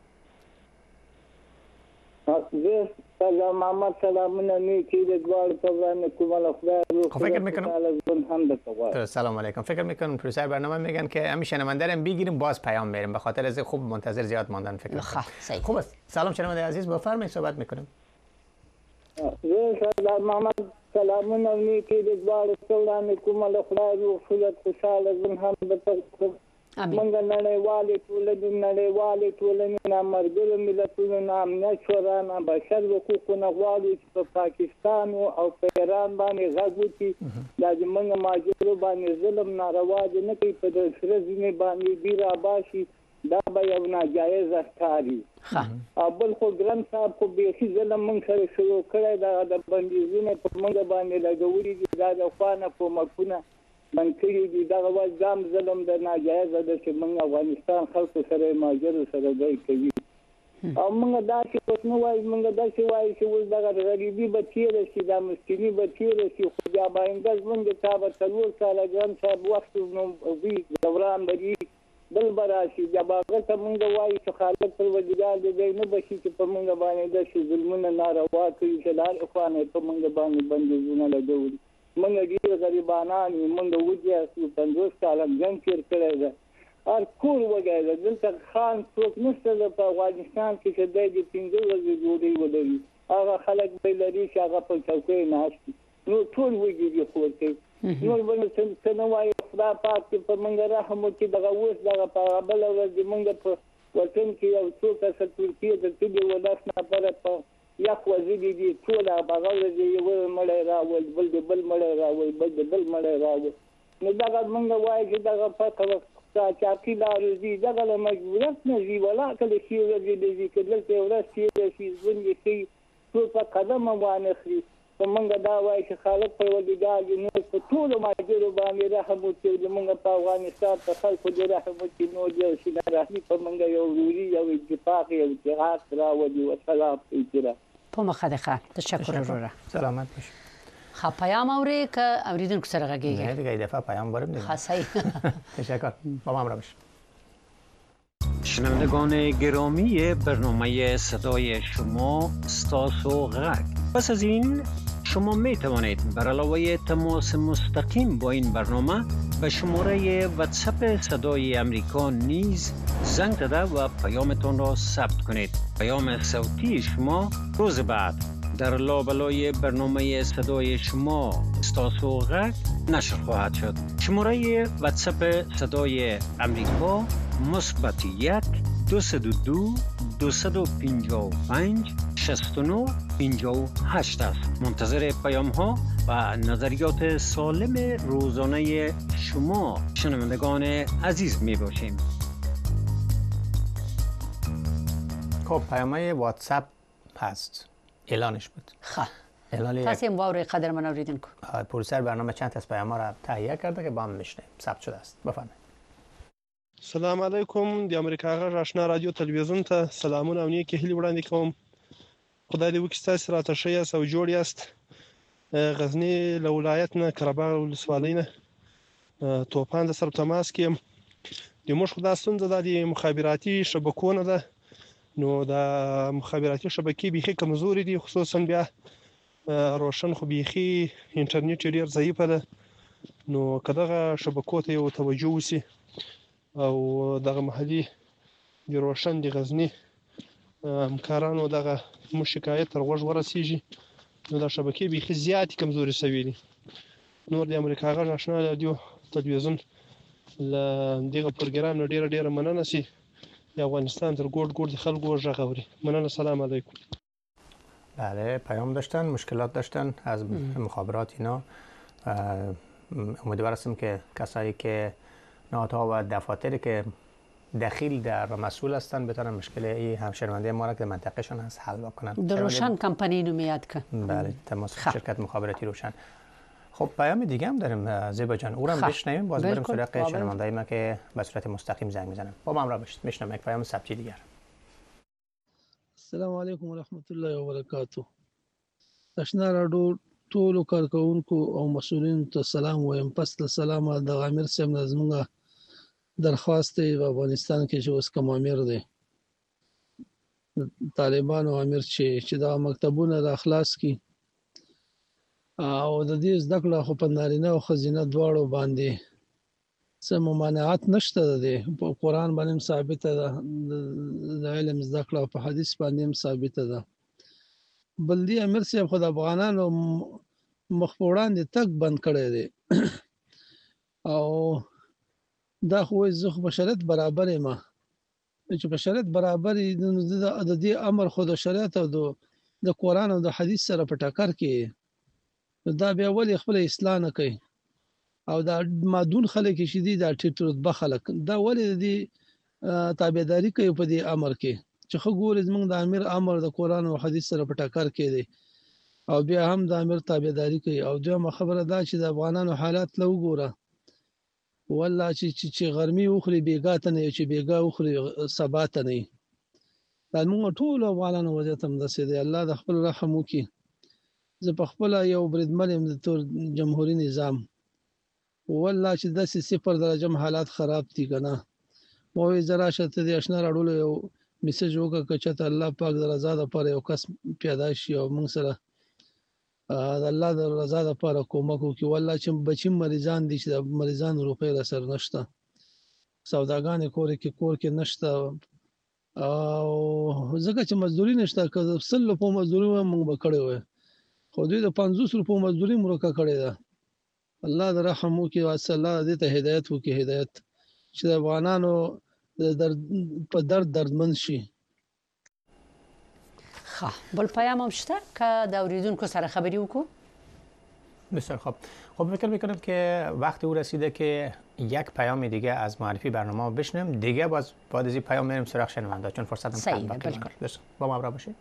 زه سلام محمد سلامونه نیکی د دوار پروگرام کومه خدای رو فکر میکنم سلام علیکم فکر میکنم پروسر برنامه میگن که همین شنونده رو بگیریم باز پیام میریم به خاطر از خوب منتظر زیاد ماندن فکر خب خوب است سلام شنونده عزیز بفرمایید صحبت میکنیم زه سردار محمد سلامونه او نیکې د دواړو ته وړاندې کوم. له خدای روغ صورت خوشحاله ژوند هم درته موږ نړیوالې ټولنې نړیوالې ټولنې نه ملګرو ملتونو نه امنیت شورا نه بشر حقوقو نه غواړو چې په پاکستان او په ایران باندې غږ وکړي. دا زموږ مهاجرو باندې ظلم ناروا دی نه کوي، په د سره زینې باندې دوی راباشي، دا به یو ناجایزه ښکاري. او بل خو ګران صاحب خو بیخي ظلم موږ سره شروع کړی، دا د بندیزونه په موږ باندې لګولي دي، دا د خوا نه کومکونه بند کړي دي. دغه وجه دا هم ظلم د ناجایزه ده چې موږ افغانستان خلکو سره مهاجرو سره ځای کوي. او موږ داسې اوس نه وایو، موږ داسې وایو چې اوس دغه غریبي به تېره شي، دا مسکیني به تېره شي، خو بیا به آینده ژوند تا به څلور کاله ګران صاحب وخت وي، دوران به وي، بل به راشي. بیا به هغه ته موږ وایو چې خالق پروردګار د دی نه بشي چې په موږ باندې داسې ظلمونه ناروا کوي چې له هر خوا نه په موږ باندې بندیزونه لګولي. موږ ډېر غریبانان یو، موږ وجه پنځوس کاله جنګ تېر کړی ده، هر کور وږی ده. دلته خان څوک نشته ده په افغانستان کې چې دی د پنځه ورځې ډوډۍ ولري. هغه خلک به لري چې هغه په چوکۍ ناست دي، نور ټول وږي دي خور کوي. نور به نو څه نه وایي، خدای پاک چې په موږ رحم وکړي. دغه اوس دغه په بله ورځ د موږ په وطن کې یو څو کسه ترکیې ته تللي وو، لس نفره په یخ وژلي دي، ټول هغه ورځ یو مړی راول، بل د بل مړی راول، بل د بل مړی راول. نو دغه موږ وایو چې دغه پته چاقي لارې دي، دغه له مجبوریت نه ځي، ولا کله ښې ورځې نه ځي، که دلته یې ورځ تېره شي ژوند یې ښي څوک په قدمه وانخلي. په موږ دا وایي چې خالق پروردګار دې نور په ټولو مهاجرو باندې رحم وکړي، زموږ په افغانستان په خلکو دې رحم وکړي، نور یو شي نه راځي، په موږ یو وروري یو اتفاق یو اتحاد راولي. وسلام احترام. په مخه ده ښه، تشکر وروره. سلامت باشی. خب پیام اوري که اوریدونکو سره غږیږي؟ نه دیگه این دفعه پیام بریم دیگه. خاصی. تشکر. با ما همراه باشید. شنوندگان گرامی برنامه صدای شما ستاسو غږ. پس از این شما می توانید بر علاوه تماس مستقیم با این برنامه به شماره واتساپ صدای امریکا نیز زنگ زده و پیامتان را ثبت کنید. پیام صوتی شما روز بعد در لابلای برنامه صدای شما ستاسو غږ نشر خواهد شد. شماره واتساپ صدای امریکا مثبت یک دو صد و دو دویست و پنجاه و پنج شصت و نه پنجاه و هشت است. منتظر پیام ها و نظریات سالم روزانه شما شنوندگان عزیز می باشیم. خب پیام‌های واتساپ هست، اعلانش بود. خب اعلان پس این واوری قدر من اوریدونکو پروسر برنامه چند تا از پیام‌ها را تهیه کرده که با هم میشنیم، ثبت شده است. بفرمایید. سلام علیکم، د امریکا غږ آشنا رادیو تلویزیون ته سلامونه او نیکې هیلې وړاندې کوم. خدای دې وکړي ستاسو راته ښه یاست او جوړ یاست. غزني له ولایت نه قرهباغ ولسوالۍ نه توپان د سره تماس کې یم. د موږ خو دا ستونزه ده د مخابراتي شبکو نه ده، نو د مخابراتي شبکې بیخي کمزوري دي، خصوصا بیا روشن خو بیخي انټرنیټ یې ډېر ضعیفه ده. نو که دغه شبکو ته یو توجه وشي او دغه محلي د روشن د غزني همکارانو دغه زموږ شکایت تر غوږ ورسیږي، نو دا شبکې بیخي زیاتې کمزوري شوي دي. نور د امریکا غږ آشنا رادیو تلویزیون له دغه پروګرام نه ډېره ډېره مننه چې د افغانستان تر ګوټ ګوټ د خلکو غږ اوري. مننه، سلام علیکم. بله پیام داشتن، مشکلات داشتن از مخابرات اینا. امیدوار هستیم که کسایی که نهادها و دفاتری که دخیل در مسئول هستن بتونن مشکل این همشنونده ما را که منطقهشان هست حل بکنن. در روشن کمپانی اینو میاد که بله تماس شرکت مخابراتی روشن. خب پیام دیگه هم داریم زیبا جان، او را بشنویم، باز بریم سراغ شنونده‌های ما که به صورت مستقیم زنگ میزنن. با ما همراه باشید. میشنم یک پیام ثبتی دیگر. السلام علیکم و رحمت الله و برکاته. آشنا رادیو ټول کارکونکو او مسؤلین ته سلام وایم. پس له سلام د امیر سیم زموږ درخواست په افغانستان کې چې اوس کوم امیر دی طالبان او امیر چې چې دا مکتبونه د اخلاص کی او د دې زده کړه خو په نارینه او خزینه دواړو باندې څه ممانعت نشته دی. په قرآن باندې ثابت ده، د علم زده کړه په حدیث باندې ثابت ده. بلدي امیر صاحب خو د افغانانو مخ په وړاندې تګ بند کړی دی او دا خو زه خو په شرط برابر یم چې په شرط برابر د دې امر خو د شریعت او د قرآن او د حدیث سره په ټکر کې دا بیا ولې خپل اصلاح نه کوي او دا مادون خلک چې دي دا ټیټ رتبه خلک دا ولې د تابعداري کوي په دې امر کې چې خو ګورې زمونږ د امیر امر د قرآن او حدیث سره په ټکر کې دی او بیا هم د امیر تابعداري کوي او دویمه خبره دا چې د افغانانو حالات له وګوره والله چې چې غرمي وخري بیګا ته نه چې بیګا وخري سبا ته نه دا موږ ټول افغانانو وضعیت هم داسې دی الله د خپل رحم وکړي زه په خپل یو بریدمن یم د تور جمهوریت نظام والله چې داسې صفر درجه حالات خراب دي کنه مو زرا شته د آشنا راړول یو میسج وکړه چې ته الله پاک د رضا لپاره یو کس پیدا شي او موږ سره د الله د رضا لپاره کومک وکړي والله چې بچی مریضان دي چې د مریضان روپې را سر نشته سوداګان کور کې کور کې نشته او ځکه چې مزدوري نشته که سل په مزدوري موږ به کړی وای خو دوی د پنځوس روپو مزدوري مرکه کړې ده الله د رحم وکړي او الله دې ته هدایت وکړي هدایت چې د افغانانو په درد دردمن شي خب بل پیام هم شته که د اوریدونکو سره خبری وکړو بسیار خوب خب فکر میکنم که وقت او رسیده که یک پیام دیگه از معرفی برنامه بشنیم دیگه باز بعد از این پیام میریم سراغ شنونده چون فرصت هم کم باقی با ما همراه باشید.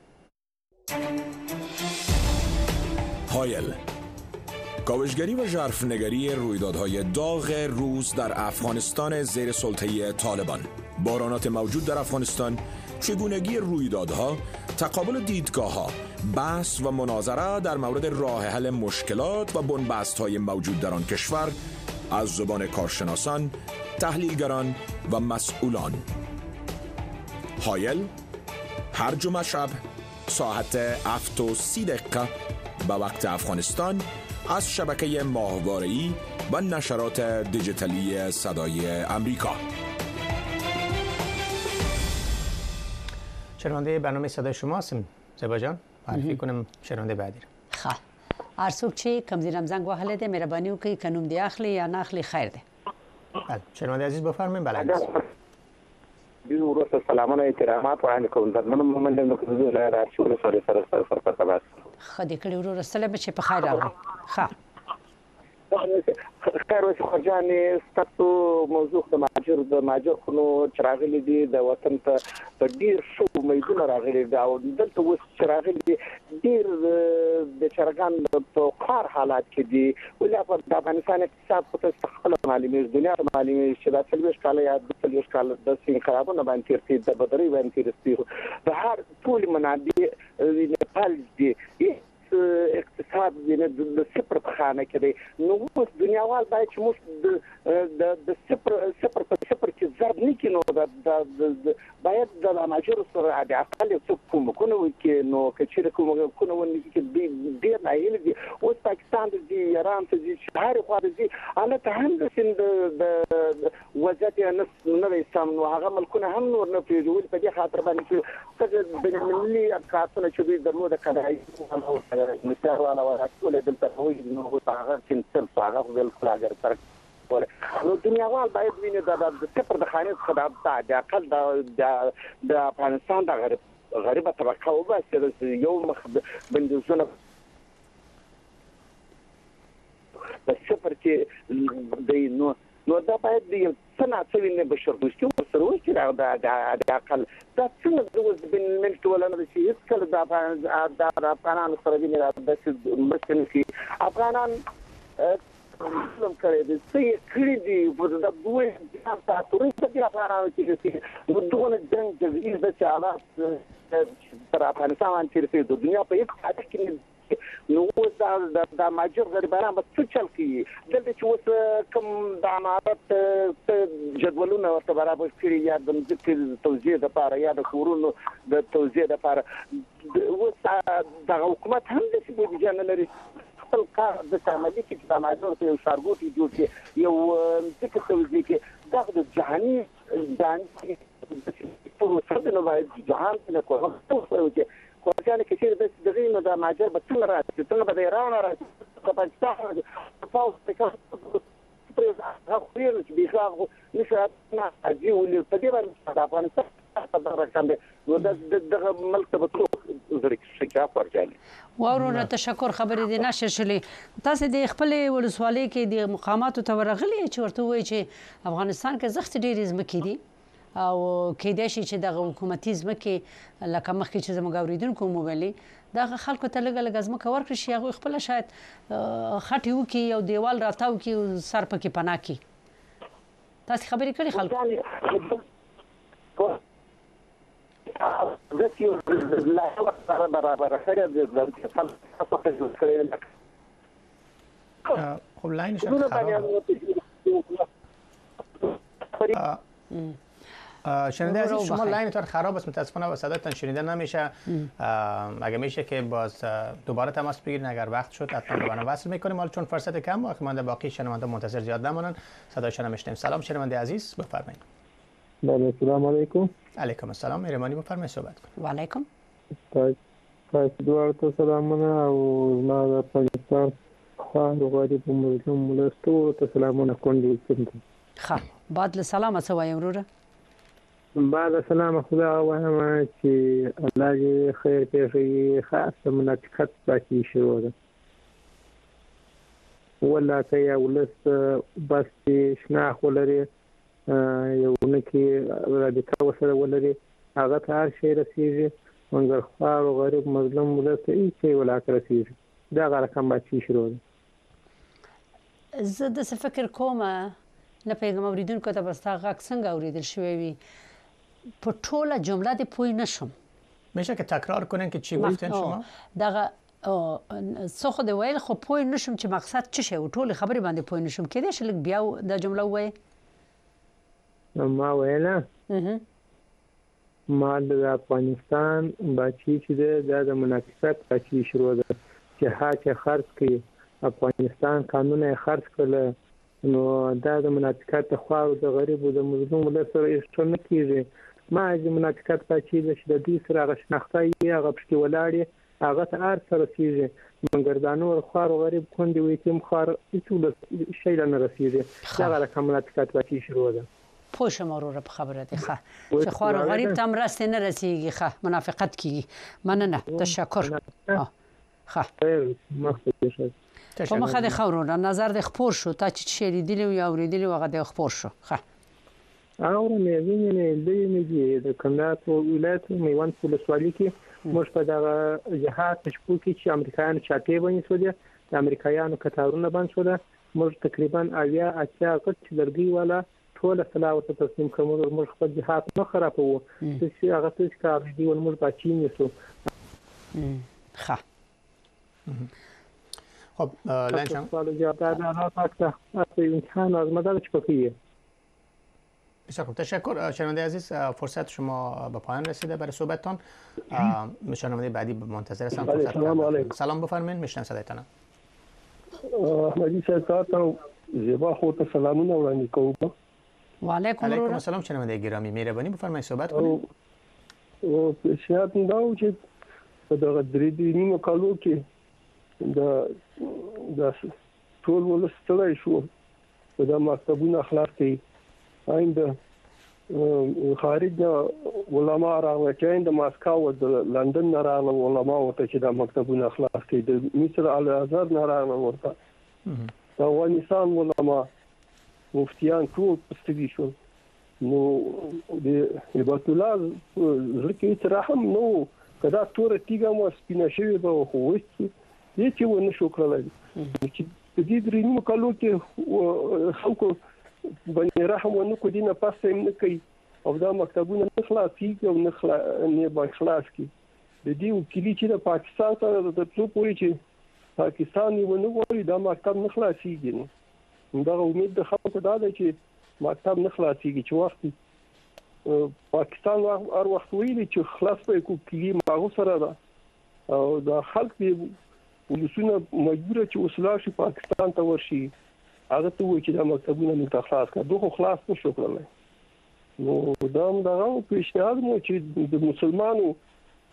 هایل کاوشگری و ژرفنگری رویدادهای داغ روز در افغانستان زیر سلطه طالبان، بارانات موجود در افغانستان، چگونگی رویدادها، تقابل دیدگاه‌ها، بحث و مناظره در مورد راه حل مشکلات و بنبست‌های موجود در آن کشور از زبان کارشناسان، تحلیلگران و مسئولان. هایل هر جمعه شب ساعت هفت و سی دقیقه به وقت افغانستان از شبکه ماهواره‌ای و نشرات دیجیتالی صدای امریکا. شنونده برنامه صدای شما هستیم زیبا جان معرفی کنم شنونده بعدی رو. خب هر څوک چې کم زیرم زنګ وهلی دی مهرباني وکړئ که نوم دی اخلي یا نه اخلي خیر دی. بله شنونده عزیز بفرمایید. بله بی وروسته سلامونه احترامات وړاندې کوم د منم مومند د کوزو له راشول سره سره سره سره سره خدای کړي ورور سلام چې په خیر راغلی. ښه خیر اوس خرجان ستاسو موضوع د ماجر د ماجر خونو چراغلي دي د وطن ته په ډیر شو میدونه راغلي دا او دلته اوس چراغلي دي ډیر د چرګان په خار حالات کې دي ولې په افغانستان اقتصاد په تخلص معلومي دنیا معلومي چې د څلويش کال یا د څلويش کال د سین خرابونه باندې ترتیب د بدري باندې ترتیب د هر ټول منابع نیپال دي اقتصاد د صفر په خانه کې دی نو اوس دنیاوال باید چې موږ د د صفر صفر په صفر کې ضرب نه کینو د باید د ماجر سره د اقل څه کوم کوم کې نو کچېره کوم کوم ونی کې ډیر نه یل دي اوس پاکستان دي ایران ته دي هر خوا دي اله ته هم د سند د وضعیت نه نه سم نو هغه ملکونه هم نور نه پیژول په دې خاطر باندې چې د ملي افکارونه چې دوی درلود کړای مثال وانا ورکول دلته وایي نو هغه چې څه هغه ول فلاګر تر نو دنیاوال باید ویني دا د صفر د خانې خدای د اقل د د افغانستان د غریب غریبه طبقه او بس یو مخ بندوزونه د صفر کې د نو نو دا باید د صنعت ویني بشر دوستي سره وشي د اقل دا څنګه د بین منټ ولنه شي هیڅ کله د د افغانانو سره ویني د مسلمان کې افغانان کوم کړي د سې کړي دي په د دوه تاسو ته د افغانانو چې د دوه جنگ د ویز د چاله تر افغانستان چې د دنیا په یک حالت کې نو اوس د ماجر غریبانو په څه چل کې دلته چې اوس کوم د امارات جدولونه ورته برابر کړي یا د ذکر توزیع لپاره یا د کورونو د توزیع لپاره اوس د حکومت هم د بودیجه نه لري خپل کار د تعاملي کې د ماجر په یو شارګوټي جوړ کې یو ذکر توزیع کې دغه د جهاني ځان په څه د نوای جهان څخه کومه څه خورجان کې چې د دغې نو د ماجر به څنګه راځي څنګه به د ایران راځي د پاکستان فاوز څخه پرېز هغه خوري چې بيخاغ نشه نه اجي ولې په دې باندې د افغانستان په دغه باندې نو د دغه ملک ته ټول زړه شکا ورجالي وورونه تشکر خبرې دي نشر شلې تاسو د خپل ولسوالۍ کې د مقاماتو ته ورغلي چې ورته وایي چې افغانستان کې زخت ډېر ځمکې دي او کېدای شي چې د حکومتي ځمکې لکه مخکې چې زموږ اوریدونکو مو ویلي دغه خلکو ته لږ لږ ځمکه ورکړي شي هغوی خپله شاید خټې وکړي یو دیوال راتاو کړي سر پکې پناه کړي تاسې خبرې کړې خلکو خب لاینش خراب شنیده عزیز شما لاینتون خراب است متاسفانه و صداتون شنیده نمیشه اگه میشه که باز دوباره تماس بگیرین اگر وقت شد حتما دوباره وصل میکنیم حالا چون فرصت کم و مانده باقی شنونده منتظر زیاد نمونن صدایشون میشنیم. سلام شنونده عزیز بفرمایید. بله سلام علیکم. علیکم السلام مهربانی بفرمایید صحبت کنید. و علیکم. تاسو دوه ته سلامونه او ما د افغانستان خوان غواړي په مظلوم ملستو ته سلامونه کوم. ښه بعد له سلام څه وایم وروره. بعد سلام خدا وایم چې الله دې خیر پېښوي خاصه منطقت باقي شروع ده ولا که یا ولس بس شناخ ولري یو نکي رادیکا وسره ولري هغه ته هر شی رسیږي مګر خوار او غریب مظلوم ولس هیڅ شی ولا رسیږي دا غره کم باقي شروع ده. زه د څه فکر کوم نه پیغام اوریدونکو ته بس تا غږ څنګه اوریدل شوی وي په ټوله جمله دې پوه نشم. میشه که تکرار کنین که چی گفتین شما؟ دغه څه خو دې ویل خو پوه نشم چې مقصد چی شی او ټول خبرې باندې پوه نشم. کېدای شي لږ بیا دا جمله ووایې. ما ویله ما د افغانستان باچی چې ده د منافقت باچی شروع ده چې هاکه خرڅ کړي افغانستان قانون خرڅ کړل نو دا د منافقت خو او د غریب او د مظلوم ولر سره هیڅ نه کیږي. ما د منافقت باچی د دې سره غشنخته یې هغه پښتي ولاړې هغه ته ار سره کیږي مګر دا نور خو او غریب کوندې وي تیم خو هیڅ شي نه رسیږي دا غره کوم منافقت باچی شروع ده. پوه شم وروره په خبره دي ښه چې خو او غریب ته هم راسته نه رسیږي ښه منافقت کیږي. مننه تشکر. ښه په مخه د خورونه نظر د خپور شو تا چې شریدلی او اوریدلی وغه د خپور شو. ښه او نه ویني د میږي د کندهار ولایت میوان ولسوالۍ کې موږ په دغه جهاد تشکو کې چې امریکایان چاټي باندې سو دي د امریکایانو کتارونه باندې سو ده موږ تقریبا اویا اچا کټ درګي والا ټول سلاوت تسلیم کوم موږ خپل جهاد نه خرابو چې هغه څه کار دی ول موږ باچی نیسو. ښه خب لنشان سوال جواب دادن فقط امتحان از مدار چپکیه. بسیار خوب تشکر شنونده عزیز فرصت شما به پایان رسیده برای صحبتتان. شنونده بعدی منتظر هستم. سلام علیکم. سلام بفرمایید میشنم صدایتان. احمدی صاحب زیبا خودت سلامونه وړاندې کوم. و علیکم السلام شنونده گرامی مهربانی بفرمایید صحبت کنید. او پیشنهاد دا چې په دغه درې نیمه کالو کې دا د ټول ولستلای شو دا مکتبونه خلاص کړي آینده خارج علماء راغلي چې د ماسکو او د لندن نه راغلي علماء ورته چې دا مکتبونه خلاص کړي د مصر الازهر نه راغلي ورته د افغانستان علماء مفتیان ټول پستګي شو نو د هبت الله ځکه رحم نو کدا تور تیګه مو سپینه شوی به خو وځي دې چې ونه شو کړلای چې د دې درې نیمه کالو کې خلکو باندې رحم ونه کو دینه پاسه نه کوي او دا مکتبونه نه خلاصيږي او نه خلا نه با خلاص کی د دې وکیلی چې د پاکستان سره د څو پوری چې پاکستان یې ونه غواړي دا مکتب نه خلاصيږي نو دا امید د خلکو دا ده چې مکتب نه خلاصيږي چې وخت پاکستان هر وخت ویلي چې خلاص په کوکلی ماغو سره ده او دا خلک دی ولسونه مجبور چې وسلا شي پاکستان ته ورشي هغه ته وایي چې دا مکتبونه موږ خلاص کړو دوه خلاص نشو کړلای نو دا هم دا پیشنهاد مو چې د مسلمانانو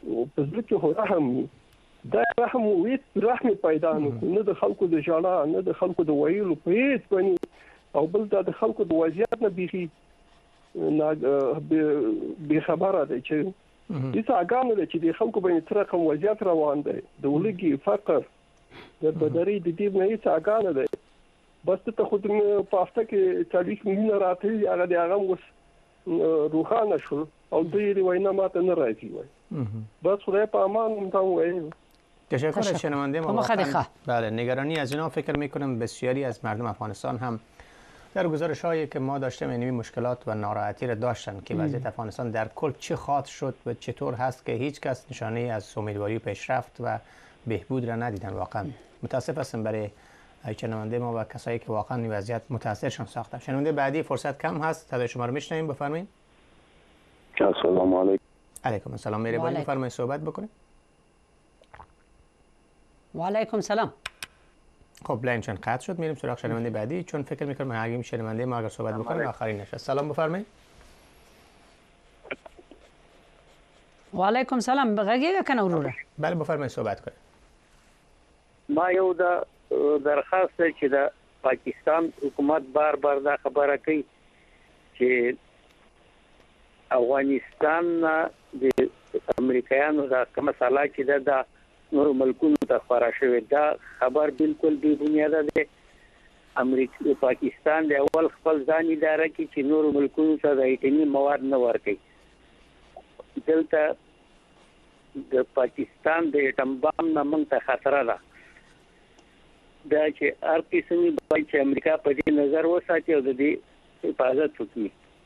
په ځل کې رحم دا رحم وې رحم پیدا نه د خلکو د ژړا نه د خلکو د ویلو په هیڅ باندې او بل د خلکو د وضعیت نه بيخي نه به خبره ده چې هیڅ اګانو ده چې د خلکو باندې تر کوم وضعیت روان دی د ولګي فقر د بدري د دې نه هیڅ اګانو ده بس ته خود په هفته کې چالیس میلیونه راځي هغه د هغه اوس روحانه شو او دوی وینا ماته نه راځي وای بس خدای په امان مونږ وایو. تشکر از شنونده ما. بله نگرانی از اینا فکر میکنم بسیاری از مردم افغانستان هم در گزارش هایی که ما داشتیم این مشکلات و ناراحتی را داشتن که وضعیت افغانستان در کل چه خواهد شد و چطور هست که هیچ کس نشانه از امیدواری و پیشرفت و بهبود را ندیدن. واقعا متاسف هستم برای شنونده ما و کسایی که واقعا این وضعیت متاثرشان ساخته. شنونده بعدی فرصت کم هست، صدای شما رو میشنویم، بفرمایید. السلام علیکم. علیکم السلام. مهربانی بفرمایید صحبت بکنید. و علیکم سلام. خب لاینشان قطع شد، میریم سراغ شنونده بعدی چون فکر میکنم هرگیم شنونده ما اگر صحبت بکنه آخرین نشه. سلام بفرمایید. و علیکم سلام. بغیگه کنه وروره. بله بفرمایید صحبت کنید. ما یو دا درخواست چې د پاکستان حکومت بار بار دا خبره کوي چې افغانستان د امریکایانو دا کومه سالا چې دا نور ملکونو ته خورا شوی دا خبر بالکل بی بنیاده ده. امریکا پاکستان د اول خپل ځان اداره کوي چې نور ملکونو ته د ایټمي مواد نه ورکړي. دلته د پاکستان د ایټم بم نه موږ ته خطر ده دا چې هر قسمي باید چې امریکا په دې نظر وساتي او د دې حفاظت وکړي.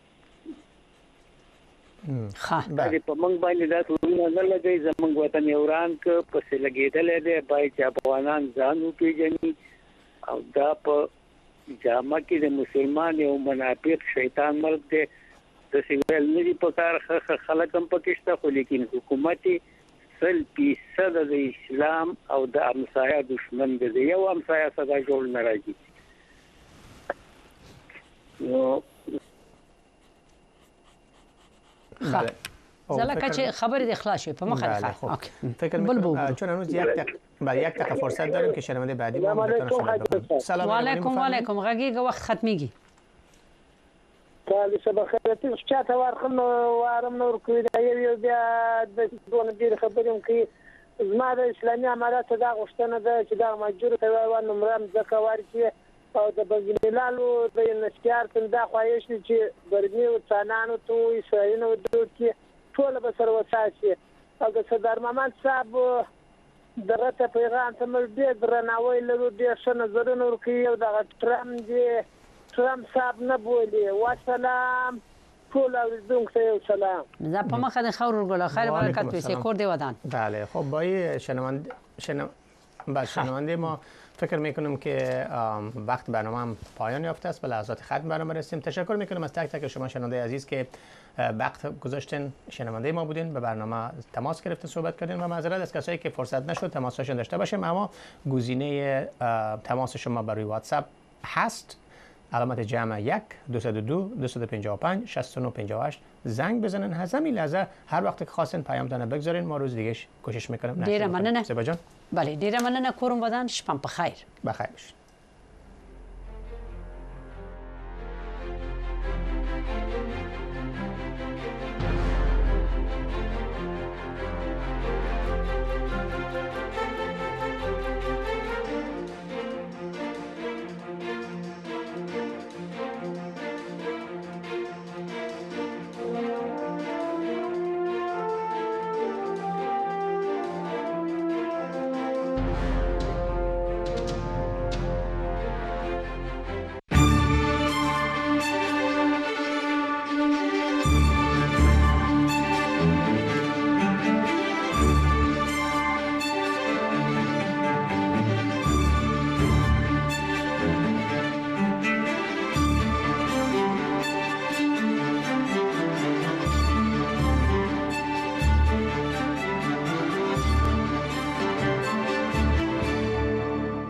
ها دا په موږ باندې دا ټول نه لګي زموږ وطن ایران کې پسې لګیدل دي باید چې افغانان ځان وپیژني او دا په جامه کې د مسلمان او منافق شیطان ملک دی د سیویل نه دي په کار خلک هم پکې شته خو لیکن حکومت سل فیصد د اسلام او د امسایا دشمن دی یو امسایا صدا جوړ نه راځي. نو بله زلکه چې خبرې د اخلاص شي په مخه ده. اوکی فکر می‌کنم چون هنوز یک دقیقه بله یک دقیقه فرصت داریم که شنونده بعدی ما بتونه صحبت بکنه. سلام علیکم. و علیکم. غږیږه وخت ختمیږي. کله چې بخیرتي چاته ورخم وارم نور کوي دا یو بیا د دونه ډیر خبرم کوي زما د اسلامي امارات دا غوښتنه ده چې دا مجبور ته وای نمرم ځکه ورچی او د بنګلالو د نشکار څنګه خوایش چې برني او څانانو ته اسرائیلو د کې ټول به سره وساتي او د صدر محمد صاحب دغه ته پیغام ته مل ډیر درناوی لرو ډیر ښه نظرونه ورکوي او د ټرمپ دی ټرمپ صاحب نه بولی والسلام ټول اوریدونکو ته سلام. زه په مخه د خور ورګل خیر برکت وي سکور دی ودان. بله خب با شنونده شنو با شنونده ما فکر میکنم که وقت برنامه هم پایان یافته است. به لحظات ختم برنامه رسیدیم. تشکر میکنم از تک تک شما شنونده عزیز که وقت گذاشتین شنونده ما بودین به برنامه تماس گرفتین صحبت کردین و معذرت از کسایی که فرصت نشد تماسشون داشته باشیم اما گزینه تماس شما برای واتساپ هست علامت جمع یک دویست و دو دویست و پنجاه و پنج شصت و نه پنجاه و هشت زنگ بزنن از همین لحظه هر وقت که خواستین پیامتون بگذارین ما روز دیگه کوشش میکنیم. ډیره مننه. بله ډیره مننه. کورم ودان شپه په خیر. بخیر باشید.